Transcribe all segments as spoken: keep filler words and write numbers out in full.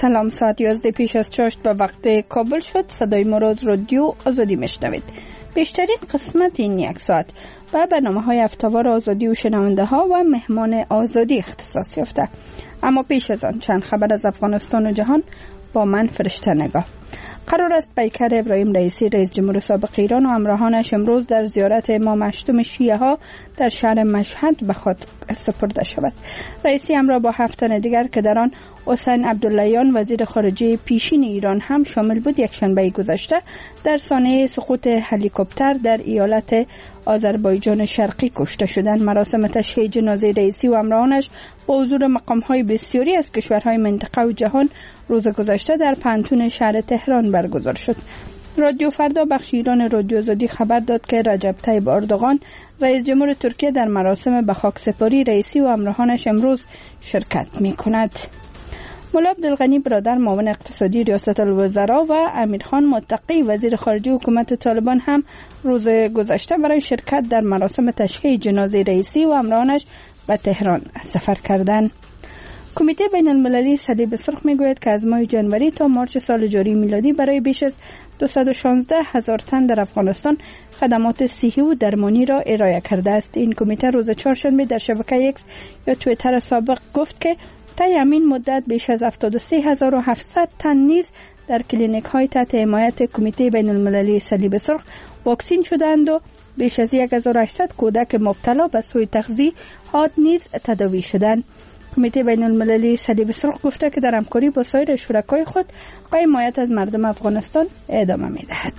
سلام، ساعت یازده پیش از چاشت به وقت کابل شد. صدای ما را از رادیو آزادی میشنوید. بیشترین قسمت این یک ساعت و برنامه های هفته‌وار آزادی و شنونده ها و مهمان آزادی اختصاص یافته. اما پیش از آن چند خبر از افغانستان و جهان با من فرشته نگاه. قرار است پیکر ابراهیم رئیسی رئیس جمهور سابق ایران و همراهانش امروز در زیارت امام هشتم شیعه ها در شهر مشهد به خود سپرده شود. رئیسی همراه با هفت تن دیگر که در آن حسین عبداللهیان وزیر خارجه پیشین ایران هم شامل بود، یکشنبه گذشته در سانحه سقوط هلیکوپتر در ایالت آذربایجان شرقی کشته شدند. مراسم تشییع جنازه رئیسی و همراهانش با حضور مقام‌های بسیاری از کشورهای منطقه و جهان روز گذشته در پانتون شهر تهران برگزار شد. رادیو فردا بخش ایران رادیو آزادی خبر داد که رجب طیب اردوغان رئیس جمهور ترکیه در مراسم به خاکسپاری رئیسی و همراهانش امروز شرکت می‌کند. مولا عبدالغنی برادر معاون اقتصادی ریاست الوزراء و امیرخان متقی وزیر خارجه حکومت طالبان هم روز گذشته برای شرکت در مراسم تشییع جنازه رئیسی و همراهانش به تهران سفر کردند. کمیته بین المللی صلیب سرخ میگوید که از ماه جنوری تا مارچ سال جاری میلادی برای بیش از دویست و شانزده هزار تن در افغانستان خدمات صحی و درمانی را ارائه کرده است. این کمیته روز چهارشنبه در شبکه ایکس یا توییتر سابق گفت که طی همین مدت بیش از هفتاد و سه هزار و هفتصد تن نیز در کلینیک های تحت حمایت کمیته بین المللی صلیب سرخ واکسین شدند و بیش از هزار و هشتصد کودک مبتلا به سوء تغذیه حاد نیز تداوی شدند. کمیته بین المللی صلیب سرخ گفته که در همکاری با سایر شرکای خود به حمایت از مردم افغانستان ادامه می‌دهد.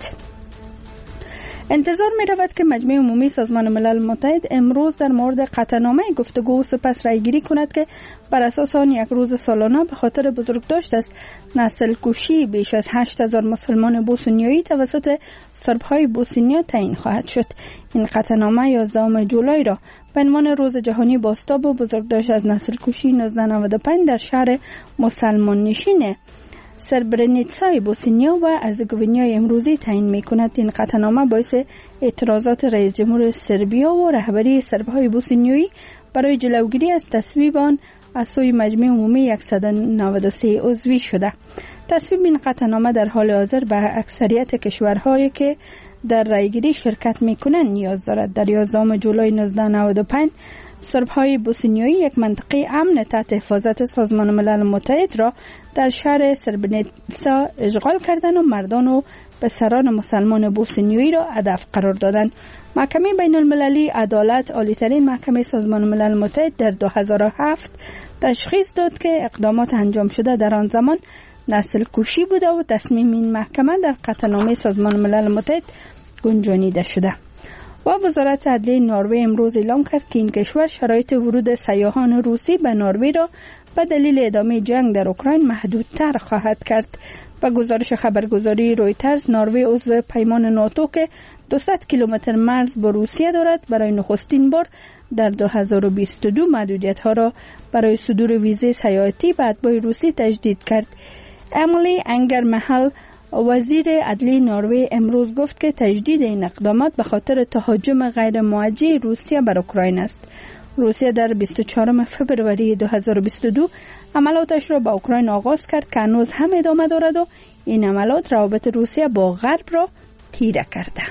انتظار می رود که مجمع عمومی سازمان ملل متحد امروز در مورد قطعنامه گفتگو و سپس رایگیری کند که بر اساس آن یک روز سالانه به خاطر بزرگداشت است نسل کشی بیش از هشت هزار مسلمان بوسنیایی توسط سربهای بوسنیا تعیین خواهد شد. این قطعنامه یازدهم جولای را به عنوان روز جهانی بازتاب و بزرگداشت از نسل کشی نوزده نود و پنج در شهر مسلمان نشین سربرنیتسای بوسنیا و هرزگوینیای امروزی تعیین می‌کند. این قطعنامه باعث اعتراضات رئیس جمهور سربیا و رهبری سربهای بوسنیایی برای جلوگیری از تصویب آن از سوی مجمع عمومی صد و نود و سه عضوی شده. تصویب این قطعنامه در حال حاضر به اکثریت کشورهایی که در رایگیری شرکت می‌کنند نیاز دارد. در یازدهم جولای نوزده نود و پنج سربهای بوسنیایی یک منطقه امن تحت حفاظت سازمان ملل متحد را در شهر سربرنیتسا اشغال کردند و مردان و پسران مسلمان بوسنیایی را هدف قرار دادند. محکمه بین المللی عدالت، عالی‌ترین محکمه سازمان ملل متحد، در دو هزار و هفت تشخیص داد که اقدامات انجام شده در آن زمان نسل کشی بوده و تصمیم این محکمه در قطعنامه سازمان ملل متحد گنجانیده شده. و وزارت عدلیه نروژ امروز اعلام کرد که این کشور شرایط ورود سیاحان روسی به نروژ را به دلیل ادامه جنگ در اوکراین محدودتر خواهد کرد. با گزارش خبرگزاری رویترز، نروژ عضو پیمان ناتو که دویست کیلومتر مرز با روسیه دارد برای نخستین بار در دو هزار و بیست و دو محدودیت‌ها را برای صدور ویزه سیاحتی به اتباع روسی تجدید کرد. امیلی انگر محل وزیر عدلیه نروژ امروز گفت که تجدید این اقدامات به خاطر تهاجم غیر موجه روسیه بر اوکراین است. روسیه در بیست و چهارم فوریه دو هزار و بیست و دو عملاتش را به اوکراین آغاز کرد که هنوز هم ادامه دارد و این عملات روابط روسیه با غرب را تیره کرده.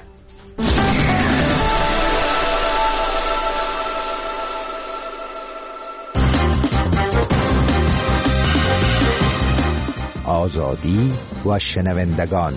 آزادی و شنوندگان.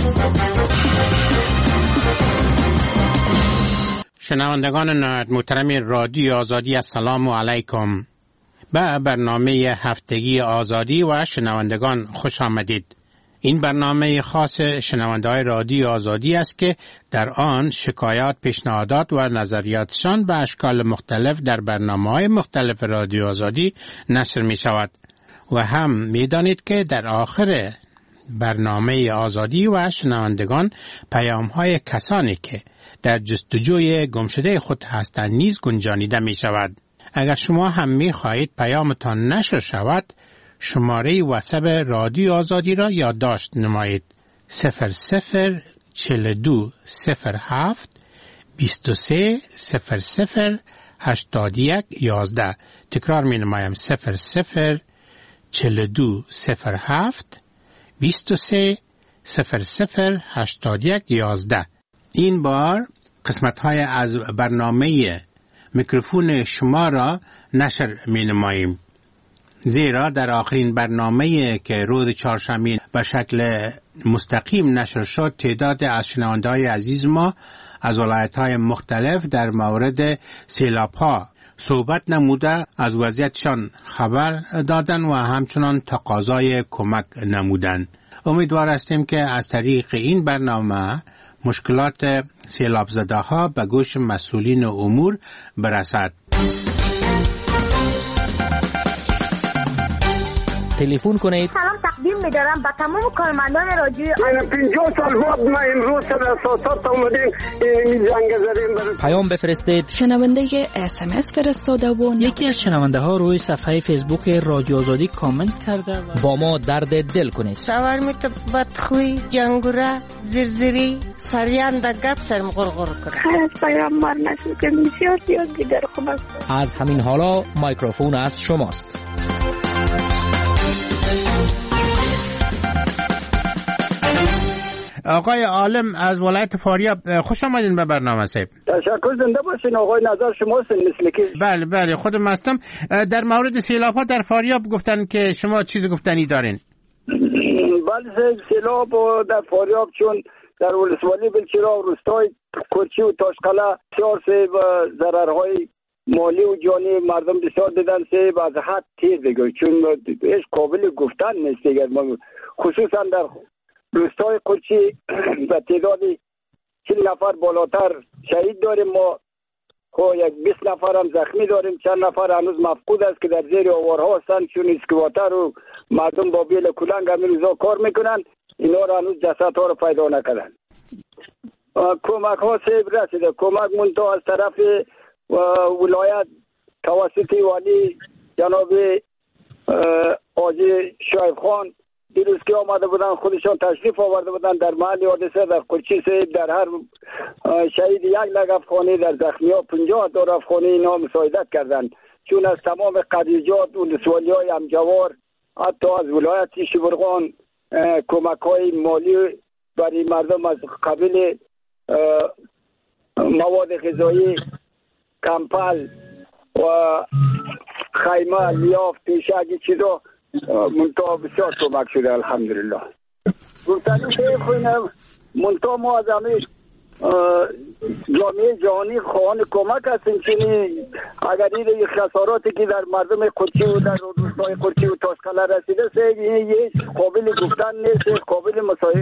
شنوندگان محترم رادیو آزادی، السلام علیکم. به برنامه هفتگی آزادی و شنوندگان خوش آمدید. این برنامه خاص شنونده‌های رادیو آزادی است که در آن شکایات، پیشنهادات و نظریاتشان به اشکال مختلف در برنامه‌های مختلف رادیو آزادی نشر می شود. و هم می دانید که در آخر برنامه آزادی و شنوندگان پیام‌های کسانی که در جستجوی گمشده خود هستند نیز گنجانیده می شود. اگر شما هم می خواهید پیامتان نشر شود، شماره واتساپ رادیو آزادی را یادداشت نمایید: صفر صفر چهل و دو صفر هفت بیست و سه صفر صفر هشتاد و یک یازده. تکرار می نمایم: صفر صفر چهل و دو صفر هفت بیست و سه صفر صفر هشتاد و یک یازده. این بار قسمت های از برنامه میکروفون شما را نشر می نماییم، زیرا در آخرین برنامه که روز چهارشنبه به شکل مستقیم نشر شد، تعداد از شنونده‌های عزیز ما از ولایت‌های مختلف در مورد سیلاب‌ها صحبت نموده از وضعیتشان خبر دادن و همچنان تقاضای کمک نمودن. امیدوار هستیم که از طریق این برنامه مشکلات سیلاب زده ها به گوش مسئولین امور برسد. تلفن کنید. سلام تقدیم می‌دارم به تمام کارمندان رادیو. من پنجاه سال بعد ما امروز سر اساسات اومدیم این زنگ زدیم. پیام بفرستید. شنونده اس ام اس فرستاده و یکی از شنونده ها روی صفحه فیسبوک رادیو آزادی کامنت کرده و با ما درد دل کنید. شاورمیت بدخوی، جنگوره، زرزری، سریان دا گپ سرم غرغر کنه. خیلی پیامبر نشد که بسیار زیاد دیگر خوب است. از همین حالا میکروفون از شماست. آقای عالم از ولایت فاریاب، خوش آمدین به برنامه صاحب. تشکر، زنده باشین. آقای نظر شماست مثل که. بله بله خودم هستم. در مورد سیلاب ها در فاریاب گفتن که شما چیز گفتنی دارین؟ بله، سیلاب در فاریاب چون در ولسوالی بلچراغ روستای کرچی و تاشقله بسیار سه و ضررهای مالی و جانی مردم بسیار دیدن سه و از حد تیر دیگه، چون هیچ قابل گفتن نیست دیگه. خصوصا در روستای قرچی و تعداد چهل نفر بالاتر شهید داریم ما، خب یک بیست نفر هم زخمی داریم، چند نفر هنوز مفقود است که در زیر آوارها هستند، چون اسکواتر و مردم با بیل کلنگ همین روزا کار میکنن، اینا را هنوز جسد ها رو پیدا نکردن. کمک ها سیب رسیده، کمک منتها از طرف ولایت توسط والی جناب آجی شایب خان دیروز که آمده بودن، خودشان تشریف آورده بودن در محل حادثه در قرچی سیب، در هر شهید یک لگ افغانی، در زخمی ها پنجاه دور افغانی اینا مساعدت کردن، چون از تمام قضیجات و ولسوالی های همجوار حتی از ولایت شبرغان کمک های مالی برای مردم از قبیل مواد غذایی، کمپل و خیمه، لیاف، پیشک چیزا منطقه بسیار کمک شده الحمدلله. گفتنی که خوینم منطقه ما از همه جامعه جهانی خواهان کمک هستیم، چونی اگر این خساراتی که در مردم قرچی و در روستای قرچی و تاشقله رسیده سه یه قابل گفتن نیست، قابل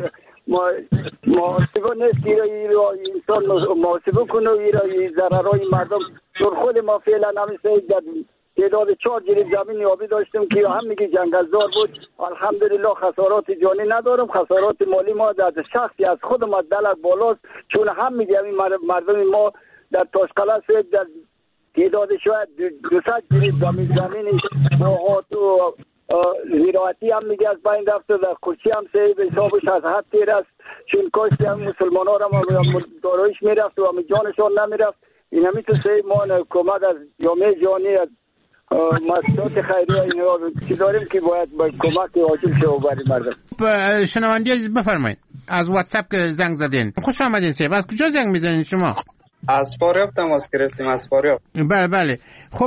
محاسبه نیست که انسان محاسبه کنه و ضررهای مردم. چون خود ما فعلا همیشه در تعداد چهار جریب زمین آبی داشتیم که هم میگه جنگلزار بود، الحمدلله خسارات جانی ندارم، خسارات مالی ما در شخصی از خودم از دلت بالاست، چون هم میگه این مردم ما در تاشقله سید در تعداد شاید دوصد جریب زمین زمین باغات و زراعتی هم میگه از بین رفته، در قرچی هم سید حسابش از حد تیر است، چون کاشتی هم مسلمان ها را دارایش میرفت و همه جانشان نمیرفت. این همی تو سید ما کمک از جامعه جهانی از مسئولات خیریه اینا چی داریم که باید با کمک واجب شه برای مردم. شنوندی عزیز بفرمایید، از واتساپ که زنگ زدین. خوش آمدین سیب. از کجا زنگ میزنین شما؟ از فاریاب تماس گرفتیم. از فاریاب. بله بله. خب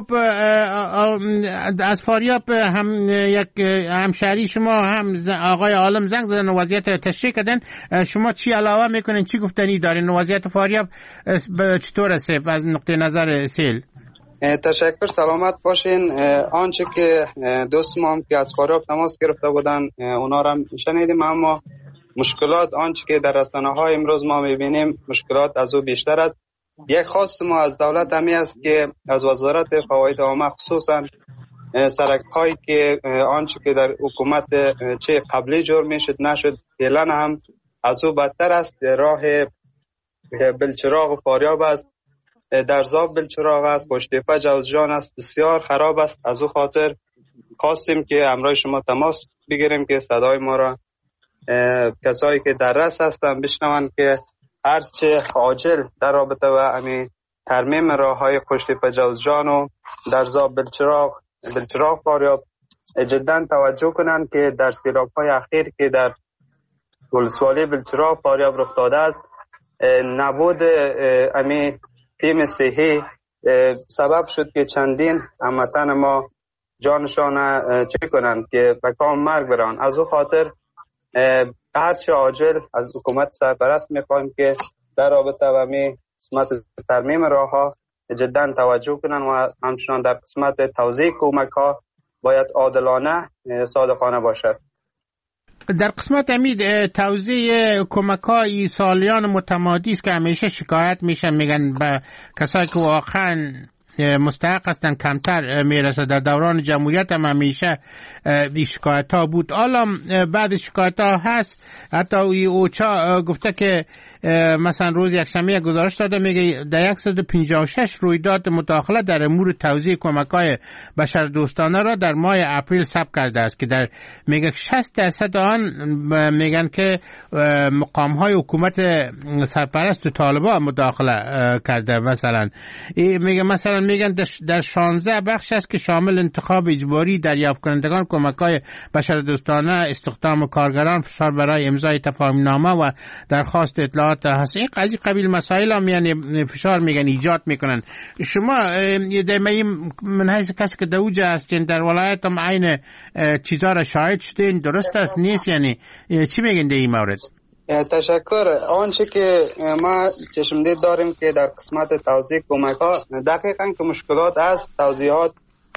از فاریاب هم یک همشهری شما هم آقای عالم زنگ زدن و وضعیت تشریح کردن. شما چی علاوه میکنین، چی گفتنی دارین؟ وضعیت فاریاب چطور است از نقطه نظر سیل؟ تشکر، سلامت باشین. آنچه که دوست ما هم که از فاریاب تماس گرفته بودن اونا را شنیدیم، اما مشکلات آنچه که در رسانه های امروز ما میبینیم مشکلات از او بیشتر است. یک خواست ما از دولت همی است که از وزارت فواید عامه خصوصا سرک هایی که آنچه که در حکومت چه قبلی جور میشد نشد فعلا هم از او بدتر است. راه بلچراغ فاریاب است، در زاب بلچراغ است، پشتیپه جوزجان است، بسیار خراب است. از او خاطر خواستیم که همراه شما تماس بگیریم که صدای ما را کسایی که در رس هستن بشنون که هرچه عاجل در رابطه و امی ترمیم راه های پشتیپه جوزجان و در زاب بلچراغ بلچراغ فاریاب جدا توجه کنند که در سیلاب‌های اخیر که در ولسوالی بلچراغ فاریاب رخ داده است، نبود امی تیم صحی سبب شد که چندین هموطن ما جانشان چه کنند که به کام مرگ بران. از او خاطر هرچه عاجل از حکومت سرپرست میخوایم که در رابطه با می قسمت ترمیم راه ها جدا توجه کنند و همچنان در قسمت توزیع کمک ها باید عادلانه صادقانه باشد. در قسمت امید توزیع کمک های سالیان متمادی است که همیشه شکایت میشن، میگن به کسایی که واقعا مستحق هستند کمتر میرسه. در دوران جمهوریت هم همیشه شکایت ها بود، حالا بعد شکایت ها هست. حتی اوچا گفته که مثلا روز یکشنبه گزارش داده، میگه در صد و پنجاه و شش رویداد مداخله در امور توزیع کمک‌های بشردوستانه را در ماه اپریل ثبت کرده است که در میگه شصت درصد آن میگن که مقام‌های حکومت سرپرست و طالبان مداخله کرده. مثلا میگه مثلا میگن در شانزده بخش است که شامل انتخاب اجباری دریافت کنندگان کمک‌های بشردوستانه، استخدام کارگران، فشار برای امضای تفاهم‌نامه و درخواست اطلاعات هست. این قضیه قبیل مسائل هم یعنی فشار میگن ایجاد میکنن. شما من حیث کسی که دوجه هستین در ولایت هم عین چیزا را شاهد شدین، درست است نیست؟ یعنی چی میگن در این مورد؟ تشکر. آنچه که ما چشمدید داریم که در قسمت توزیع کمک ها دقیقاً که مشکلات است، توزیعات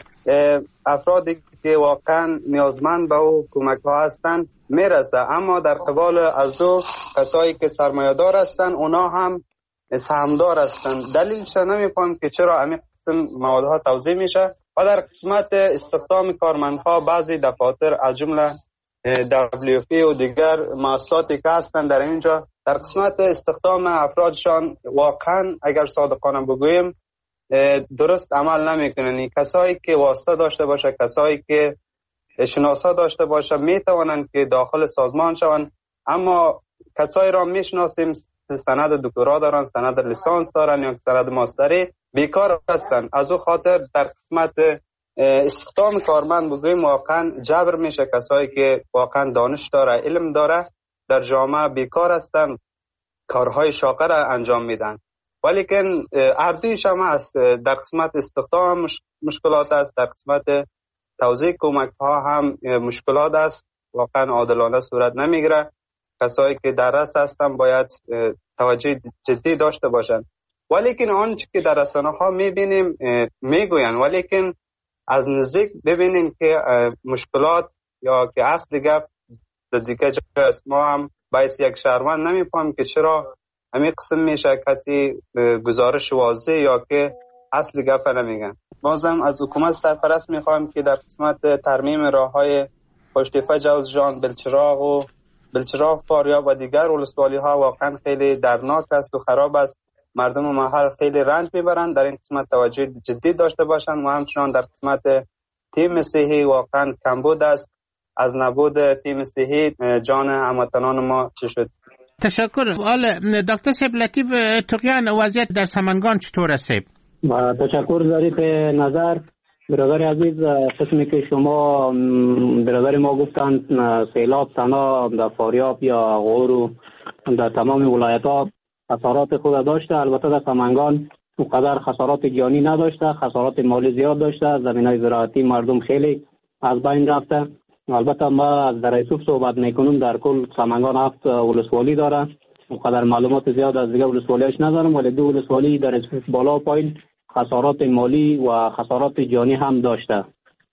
افرادی که واقعا نیازمند به او کمک ها هستند میرسه، اما در قبال از او کسایی که سرمایه‌دار هستند اونا هم سهامدار هستند. دلیلش نمیفهم که چرا همین قسم موادها توزیع میشه. و در قسمت استخدام کارمندها بعضی دفاتر از جمله دبلیو پی و دیگر مؤسساتی که هستند در اینجا در قسمت استخدام افرادشان واقعا اگر صادقانه بگوییم درست عمل نمیکنن. کسایی که واسطه داشته باشه، کسایی که شناسا داشته باشه میتوانند که داخل سازمان شوند، اما کسایی را میشناسیم سند دکترا دارن، سند لیسانس دارن یا سند ماستری، بیکار هستند. از او خاطر در قسمت استخدام کارمند بگوییم واقعا جبر میشه. کسایی که واقعا دانش داره، علم داره در جامعه بیکار هستند، کارهای شاقه را انجام میدن. ولیکن اردویش هم هست. در قسمت استخدام مشکلات است، در قسمت توزیع کمک ها هم مشکلات است، واقعا عادلانه صورت نمیگیره. کسایی که در رس هستن باید توجه جدی داشته باشند. ولیکن آنچه که در رسانه ها میبینیم میگوین، ولیکن از نزدیک ببینیم که مشکلات یا که اصل گپ دیگه جاست. ما هم باید یک شهروند نمیفهم که چرا همین قسم میشه کسی گزارش واضح یا که اصل گپ نمیگن. بازم از حکومت سرپرست میخوایم که در قسمت ترمیم راههای پشت فجاز جان بلچراغ و بلچراغ فاریاب و دیگر ولسوالی ها واقعا خیلی درناک است و خراب است. مردم محل خیلی رنج میبرند. در این قسمت توجه جدی داشته باشند و همچنان در قسمت تیم صحی واقعا کمبود است. از نبود تیم صحی جان هموطنان ما چه شد. تشکر. حالا دکتر سیب لطیف تقیان وضعیت در سمنگان چطور است؟ تشکر ظریف نظر. برادر عزیز، قسمی که شما برادر ما گفتند سیلاب تنها در فاریاب یا غور و در تمام ولایت ها خسارات خود داشته، البته در سمنگان اونقدر خسارات جانی نداشته، خسارات مالی زیاد داشته، زمینای زراعتی مردم خیلی از بین رفته. البته ما از در ایسوف صحبت میکنم، در کل سمنگان هفت ولسوالی داره، اونقدر معلومات زیاد از دیگه ولسوالیش ندارم، ولی دو ولسوالی در ایسوف بالا و پایین خسارات مالی و خسارات جانی هم داشته.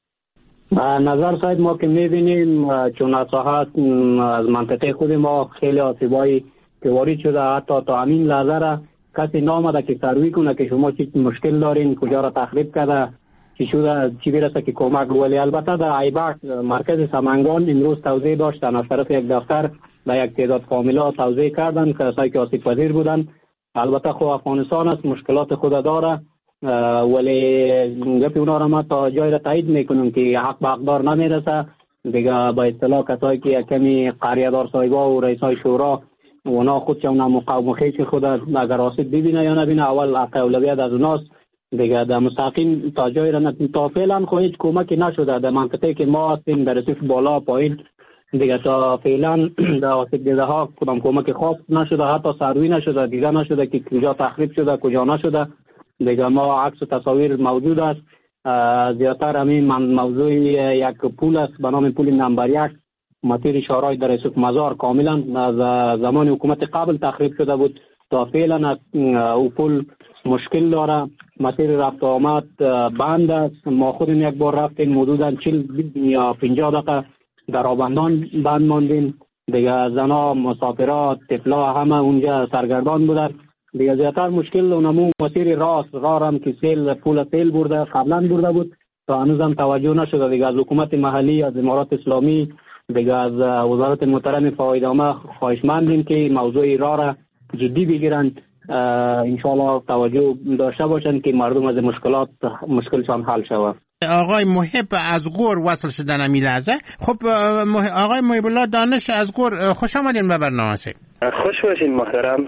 نظر صاحب ما که میبینیم چون اصلاحات از منطقه خود ما خیلی آسیبایی که وارد شده، حتی تا همین لحظه را کسی نامده که سروی کنه که شما چی مشکل دارین، کجا را تخریب کرده، چی شده، چی برسه که کمک. ولی البته در ایبک مرکز سمنگان امروز توزیع داشتن، از طرف یک دفتر به یک تعداد فامیلا توزیع کردن کسایی که آسیب پذیر بودن. البته خو افغانستان است، مشکلات خود داره، ولی گپی اونا را ما تا جای را تایید میکنم که حق به حقدار نمیرسه دیگه. با اصطلاح کسایی که کمی قریه دار صاحبا و رئیسای شورا اونا خودشون مقاومت خود اگر آسیب ببینه یا نبینه اول حق اولویت از اوناست. دیگه در مستقیم تا جای را تا فعلا خو هیچ کمکی نشده در منطقه که ما هستیم در رسیف بالا پایین دیگه تا فعلا در آسیب دیده ها کدام کمک خاص نشده، حتی سروی نشده، دیگه نشده که کجا تخریب شده کجا نشده. دیگه ما عکس و تصاویر موجود است. زیادتر همین موضوع یک پول است به نام پول نمبر یک مسیر شارای در رسوف مزار کاملا از زمان حکومت قبل تخریب شده بود. تا فعلا او پول مشکل داره، مسیر رفت آمد بند است. ما خودم یک بار رفتیم حدودا چهل یا پنجاه دقیقه در آبندان بند ماندیم. دیگه زنا، مسافرات، طفلا همه اونجا سرگردان بودن. دیگه زیادتر مشکل اونمو مسیر راست راه هم که سیل پول سیل برده قبلا برده بود تا هنوزم توجه نشده. دیگه از حکومت محلی، از امارات اسلامی، دیگه از وزارت محترم فایدامه خواهشمندیم که موضوع راه را جدی بگیرن، انشاءالله توجه داشته باشند که مردم از مشکلات مشکلشان حل شود. آقای محب از غور وصل شدن امی لحظه. خب آقای محب الله دانش از غور، خوش آمدین به برنامه. خوش باشین محترم.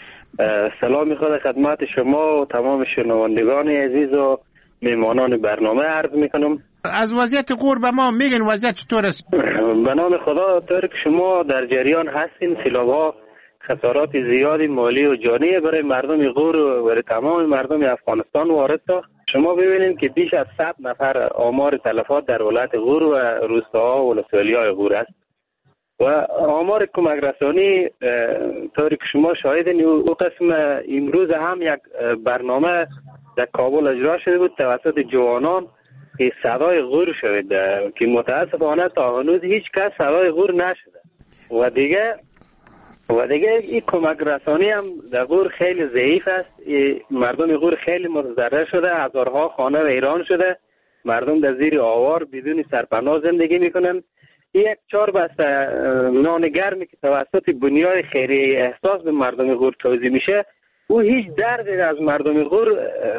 سلام خود خدمت شما و تمام شنوندگان عزیز و میمانان برنامه عرض میکنم. از وضعیت غور به ما میگن وضعیت چطور است؟ به نام خدا طور که شما در جریان هستین، سیلاب‌ها خسارات زیادی مالی و جانی برای مردم غور و برای تمام مردم افغانستان وارد ساخت. شما ببینید که بیش از صد نفر آمار تلفات در ولایت غور و روستاها و ولسوالی‌های غور است و آمار کمک رسانی طوری که شما شاهدین. او قسم امروز هم یک برنامه در کابل اجرا شده بود توسط جوانان که صدای غور شد که متاسفانه تا هنوز هیچ کس صدای غور نشده و دیگه و دیگه این کمک رسانی هم در غور خیلی ضعیف است. مردم غور خیلی متضرر شده، هزارها خانه ویران شده، مردم در زیر آوار بدون سرپناه زندگی میکنن. یک چهار بسته نان گرمی که توسط بنیاد خیریه احساس به مردم غور توزیع میشه او هیچ دردی از مردم غور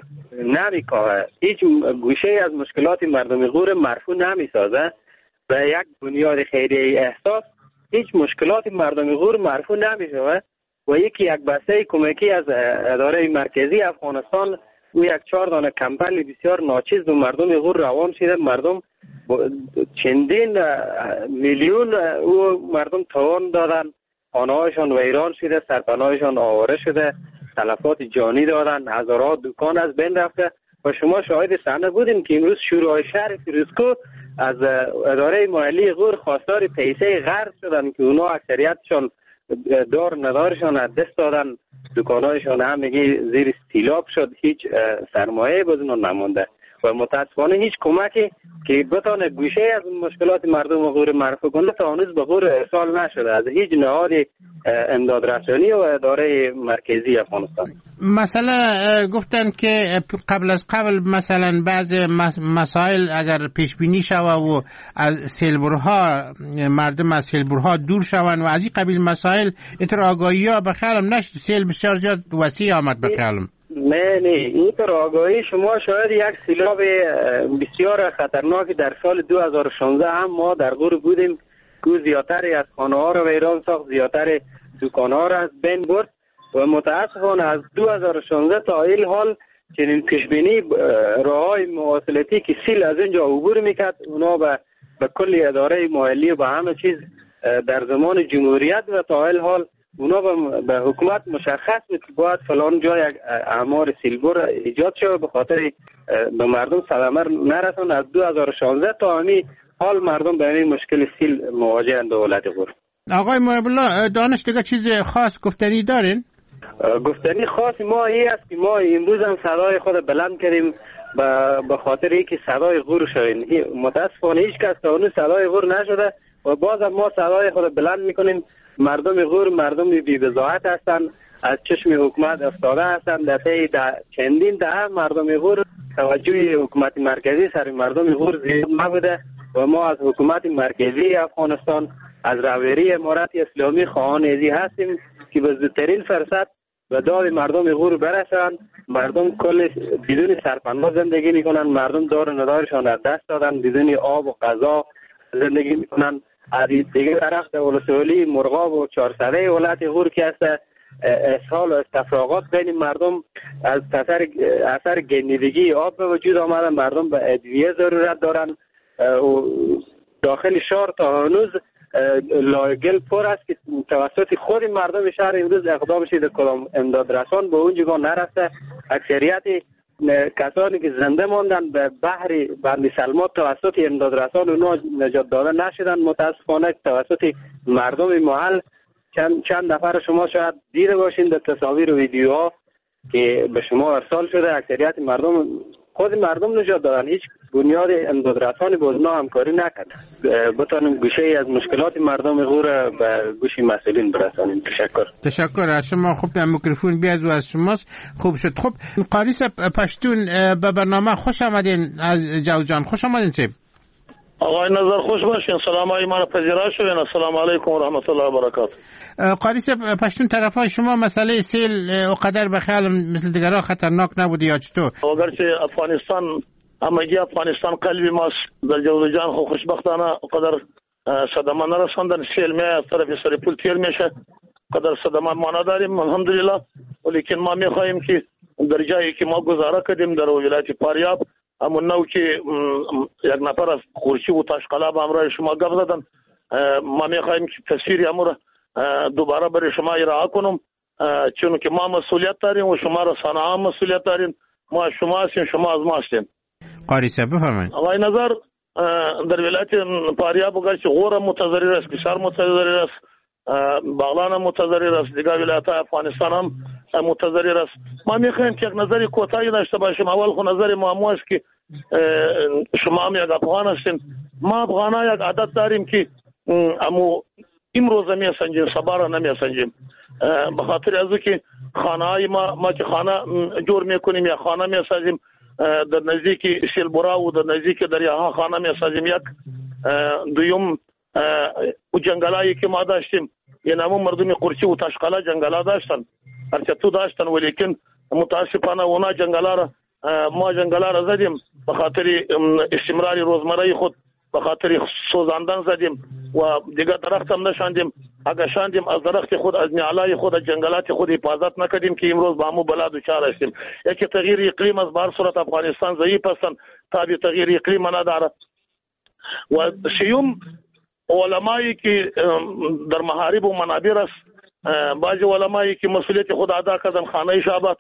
نمیکاهه، هیچ گوشه از مشکلات مردم غور مرفوع نمیسازه. به یک بنیاد خیریه احساس هیچ مشکلات مردم غور مرفوع نمیشه و یکی یک بسته کمکی از اداره مرکزی افغانستان او یک چهار دانه کمپل بسیار ناچیز به مردم غور روان شده. مردم چندین میلیون او مردم توان دادن، خانه‌هایشان ویران شده، سرپناهشان آواره شده، تلفات جانی دادن، هزارها دکان از بین رفته و شما شاهد صحنه بودین که امروز شورای شهر فیروزکو از اداره مالی غور خواستار پیسه قرض شدن که اونا اکثریتشان دار ندارشان از دست دادن، دکانهایشان هم میگه زیر استیلاب شد، هیچ سرمایه بزنون نمونده و متاسفانه هیچ کمکی که بتونه گوشه از مشکلات مردم غور مرفوع کنه تا هنوز به غور ارسال نشده از هیچ نهاد امداد رسانی و اداره مرکزی افغانستان. مثلا گفتن که قبل از قبل مثلا بعض مسائل اگر پیش بینی شود و از سیلبرها مردم از سیلبرها دور شوند و از این قبیل مسائل اتر آگاهی ها بخیالم نشد، سیل بسیار زیاد وسیع آمد بخیالم. نه نه این طور آگاهی شما شاید یک سیلاب بسیار خطرناک در سال دو هزار و شانزده هم ما در غور بودیم که زیادتری از خانه ها را ویران ساخت، زیادتر دکان ها را از بین برد و متاسفانه از دو هزار و شانزده تا این حال چنین پیشبینی راههای مواصلاتی که سیل از اینجا عبور میکرد اونا به به کل اداره مالی و به همه چیز در زمان جمهوریت و تا این حال اونا به حکومت مشخص بود که باید فلان جای اعمار سیلبر ایجاد شد به خاطر به مردم صدمه نرسون. از دو هزار و شانزده تا همین حال مردم به این مشکل سیل مواجه اند دولت غور. آقای محب الله دانش دیگه چیز خاص گفتنی دارین؟ گفتنی خاص ما این است که ما امروز هم صدای خود بلند کردیم به خاطر اینکه صدای غور شوین. متاسفانه هیچ کس تا اون صدای غور نشده و باز هم ما صدای خود بلند میکنیم. مردم غور مردم بی بضاعت هستند، از چشم حکومت افتاده هستند. در طی چندین دهه مردم غور توجه حکومت مرکزی سر مردم غور زیاد نبوده و ما از حکومت مرکزی افغانستان از رهبری امارت اسلامی خواهان ازی هستیم که به زودترین فرصت به داد مردم غور برسند. مردم کل بدون سرپناه زندگی میکنن، مردم دار و ندارشان از دست دادن، بدون آب و غذا زندگی میکنن. از دیگه طرف در ولسوالی مرغاب و چهارسده ولایت غور که هست اسهال و استفراغات بین مردم از اثر اثر گندیدگی آب به وجود آمدن. مردم به ادویه ضرورت دارن و داخل شهر تا هنوز لاگل پر است که توسط خود مردم شهر امروز اقدام شده کدام امداد رسان به اونجا نرفته. اکثریت کسانی که زنده ماندن به بحر بند سلما توسط امداد رسان اونها نجات داده نشدن. متاسفانه توسط مردم محل چند چند نفر شما شاید دیده باشین در تصاویر و ویدیوها که به شما ارسال شده. اکثریت مردم خود مردم نجات دادن. هیچ بنیاد امداد رسانی با اونها همکاری نکرد. بتانیم گوشه ای از مشکلات مردم غور به گوش مسئولین برسانیم. تشکر. تشکر از شما. خوب در میکروفون بیاد و از شماست. خوب شد. خب قاریس پشتون به برنامه خوش آمدین. از جوجان خوش آمدین. چه آقای نظر خوش باشین. سلام های من پذیرا شوین. السلام علیکم و رحمت الله و برکاته. قاریس پشتون طرفای شما مسئله سیل اقدر به خیال مثل دیگرها خطرناک نبوده یا چطور؟ اگرچه افغانستان همگی افغانستان قلبی ماست، در جوزجان خو خوشبختانه قدر صدمه نرساندن. سیل می از طرف سرپول تیر میشه قدر صدمه ما نداریم الحمدلله. ولیکن ما میخواهیم که در جایی که ما گذاره کردیم در ولایت فاریاب همون نوع که یک نفر از خورشی و تاشقلا به همراه شما گپ زدن، ما میخواهیم که تصویر امور دوباره برای شما ارائه کنم، چون که ما مسئولیت داریم و شما رسانه ها مسئولیت داریم. ما از شما هستیم، شما از ما هستیم. قاریسه بفرمایید. آقای نظر در ولایت فاریاب اگرچه غور متضرر است، کشار متضرر است، بغلان متضرر است، دیگر ولایت افغانستان هم متضرر است. ما میخوایم که یک نظر کوتاهی داشته باشیم. اول خو نظر ما است که شما هم یک افغان هستین. ما افغان ها یک عادت داریم که امو امروز میسنجیم صبح را نمیسنجیم. به خاطر از که خانه های ما ما که خانه جور میکنیم یا خانه میسازیم در نزدیک سیلبورا و در نزدیک دریاها خانه میسازیم. یک دویم و جنگلایی که ما داشتیم یعنی همون مردم قرچی و تاشقلا جنگلا داشتن، هرچه تو داشتن، ولیکن متاسفانه اونا جنگلا را ما جنگلا را زدیم به خاطر استمرار روزمره خود، به خاطر سوزاندن زدیم و دیگه درخت هم نشاندیم. اگه شاندیم از درخت خود، از نعلای خود، از جنگلات خود حفاظت نکردیم که امروز با همو بلا دچار هستیم. یکی تغییر اقلیم از بهر صورت افغانستان ضعیف هستند، تابع تغییر اقلیم نداره. و سیوم علمایی که در محارب و منابر است، بعضی علمایی که مسئولیت خود ادا کردن خانه شعبت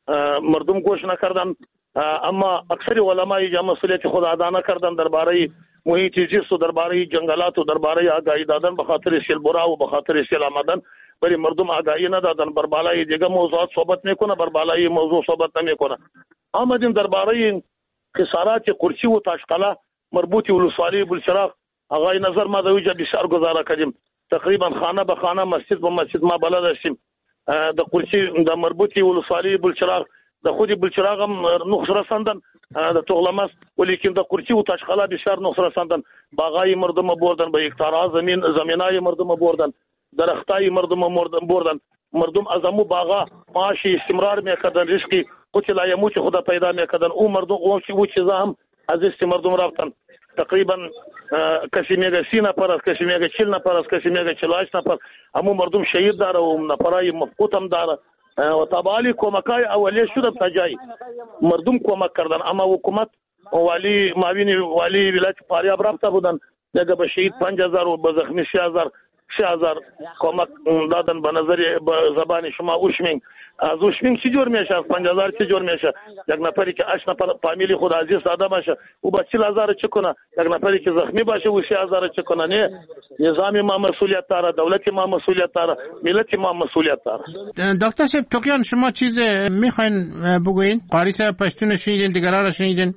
مردم گوش نکردن، اما اکثر علمایی که مسئولیت خود ادا نکردن درباره محیط زیست و درباره جنگلات و درباره آگاهی دادن به خاطر سیل برا و به خاطر سیل آمدن برای مردم آگاهی ندادن. بر بالای دیگه موضوعات صحبت میکنه، بر بالای موضوع صحبت نمیکنه. آمدیم درباره خسارات قرچی و تاشقلا مربوط ولسوالی بلچراغ. آقای نظر ما در وجه بسیار گزاره کردیم، تقریبا خانه به خانه، مسجد به مسجد ما بلد هستیم. در قرچی در مربوطی ولسوالی بلچراغ در خودی بلچراغ هم نقص رساندن، در تغلم است، ولیکن در قرچی و تاشقلا بسیار نقص رساندن. باغای مردم بردن، به هکتارها زمین زمینای مردم بردن، درختای مردم بردن. مردم از امو باغا معاشی استمرار میکردن، رزقی قوت لا یموت خدا پیدا میکردن. او مردم او چیزا هم از است مردم رفتن. تقریبا کسی میگه سی نفر است، کسی میگه چهل نفر است، کسی میگه چهل و هشت نفر. همون مردم شهید داره و نفرای مفقود هم داره و تبالی کمکای اولیه شده تا جای مردم کمک کردن. اما حکومت والی معاون والی ولایت فاریاب رفته بودن، دیگه به شهید پنج هزار و به زخمی سه هزار سه هزار کمک دادن. به نظر به زبان شما اوشمینگ از اوشمینگ چی جور میشه؟ از پنج هزار چی جور میشه؟ یک نفری که هشت نفر فامیلی خود عزیز ساده باشه او با چهل هزار چه کنه؟ یک نفری که زخمی باشه او سه هزار چه کنه؟ نه، نظام ما مسئولیت داره، دولت ما مسئولیت داره، ملت ما مسئولیت داره. دکتر صاحب توقیان شما چیز میخواین بگوین؟ قاریس پشتون شنیدین، دیگران را شنیدین؟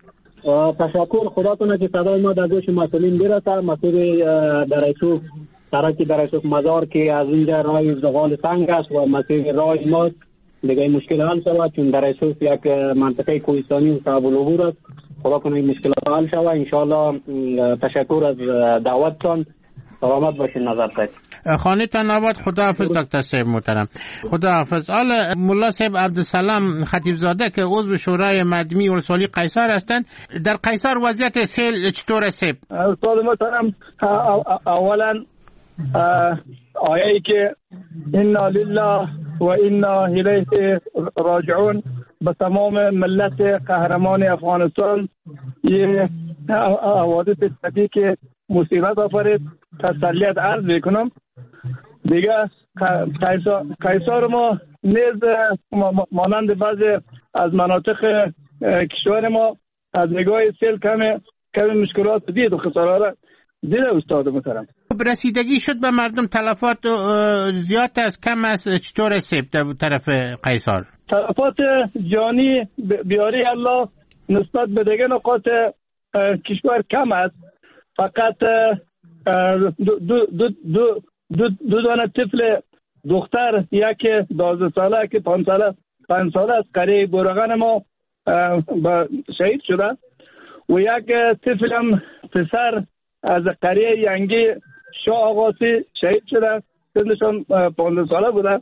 تشکر. خدا کنه که صدای ما در گوش مسئولین برسه. مسئول درایسوف سرک درایسوف مزار که از اینجا راه زغال سنگ است و مسیر راه ماست دیگه مشکل حل شود، چون درایسوف یک منطقه کوهستانی و صعب العبور است. خدا کنه این مشکلات حل شود ان شاء الله. تشکر از دعوتتان. سلامت باشین نظر تک. خانه تان آباد. خداحافظ دکتر صاحب محترم. خداحافظ. آل ملا صاحب عبدالسلام خطیب زاده که عضو شورای مردمی ولسوالی قیصر هستند، در قیصر وضعیت سیل چطور است؟ استاد محترم، اولا آیه‌ای که انا لله و انا الیه راجعون. به تمام ملت قهرمان افغانستان یه حوادث طبیعی که مصیبت آفرید تسلیت عرض میکنم. دیگه قیصار ما نیز مانند بعضی از مناطق کشور ما از نگاه سیل کم کم مشکلات دید و خسارات دیده استاد محترم. رسیدگی شد به مردم، تلفات زیاد است کم است، چطور است طرف قیصار؟ تلفات جانی بیاری الله نسبت به دیگه نقاط کشور کم است، فقط دو دو دو دو دو, دو دانه طفل دختر، یک دوازده ساله که پنج ساله پنج ساله از قریه برغن ما شهید شده و یک طفل هم پسر از قریه ینگی شاه آقاسی شهید شده، سنشان پانزده ساله بوده.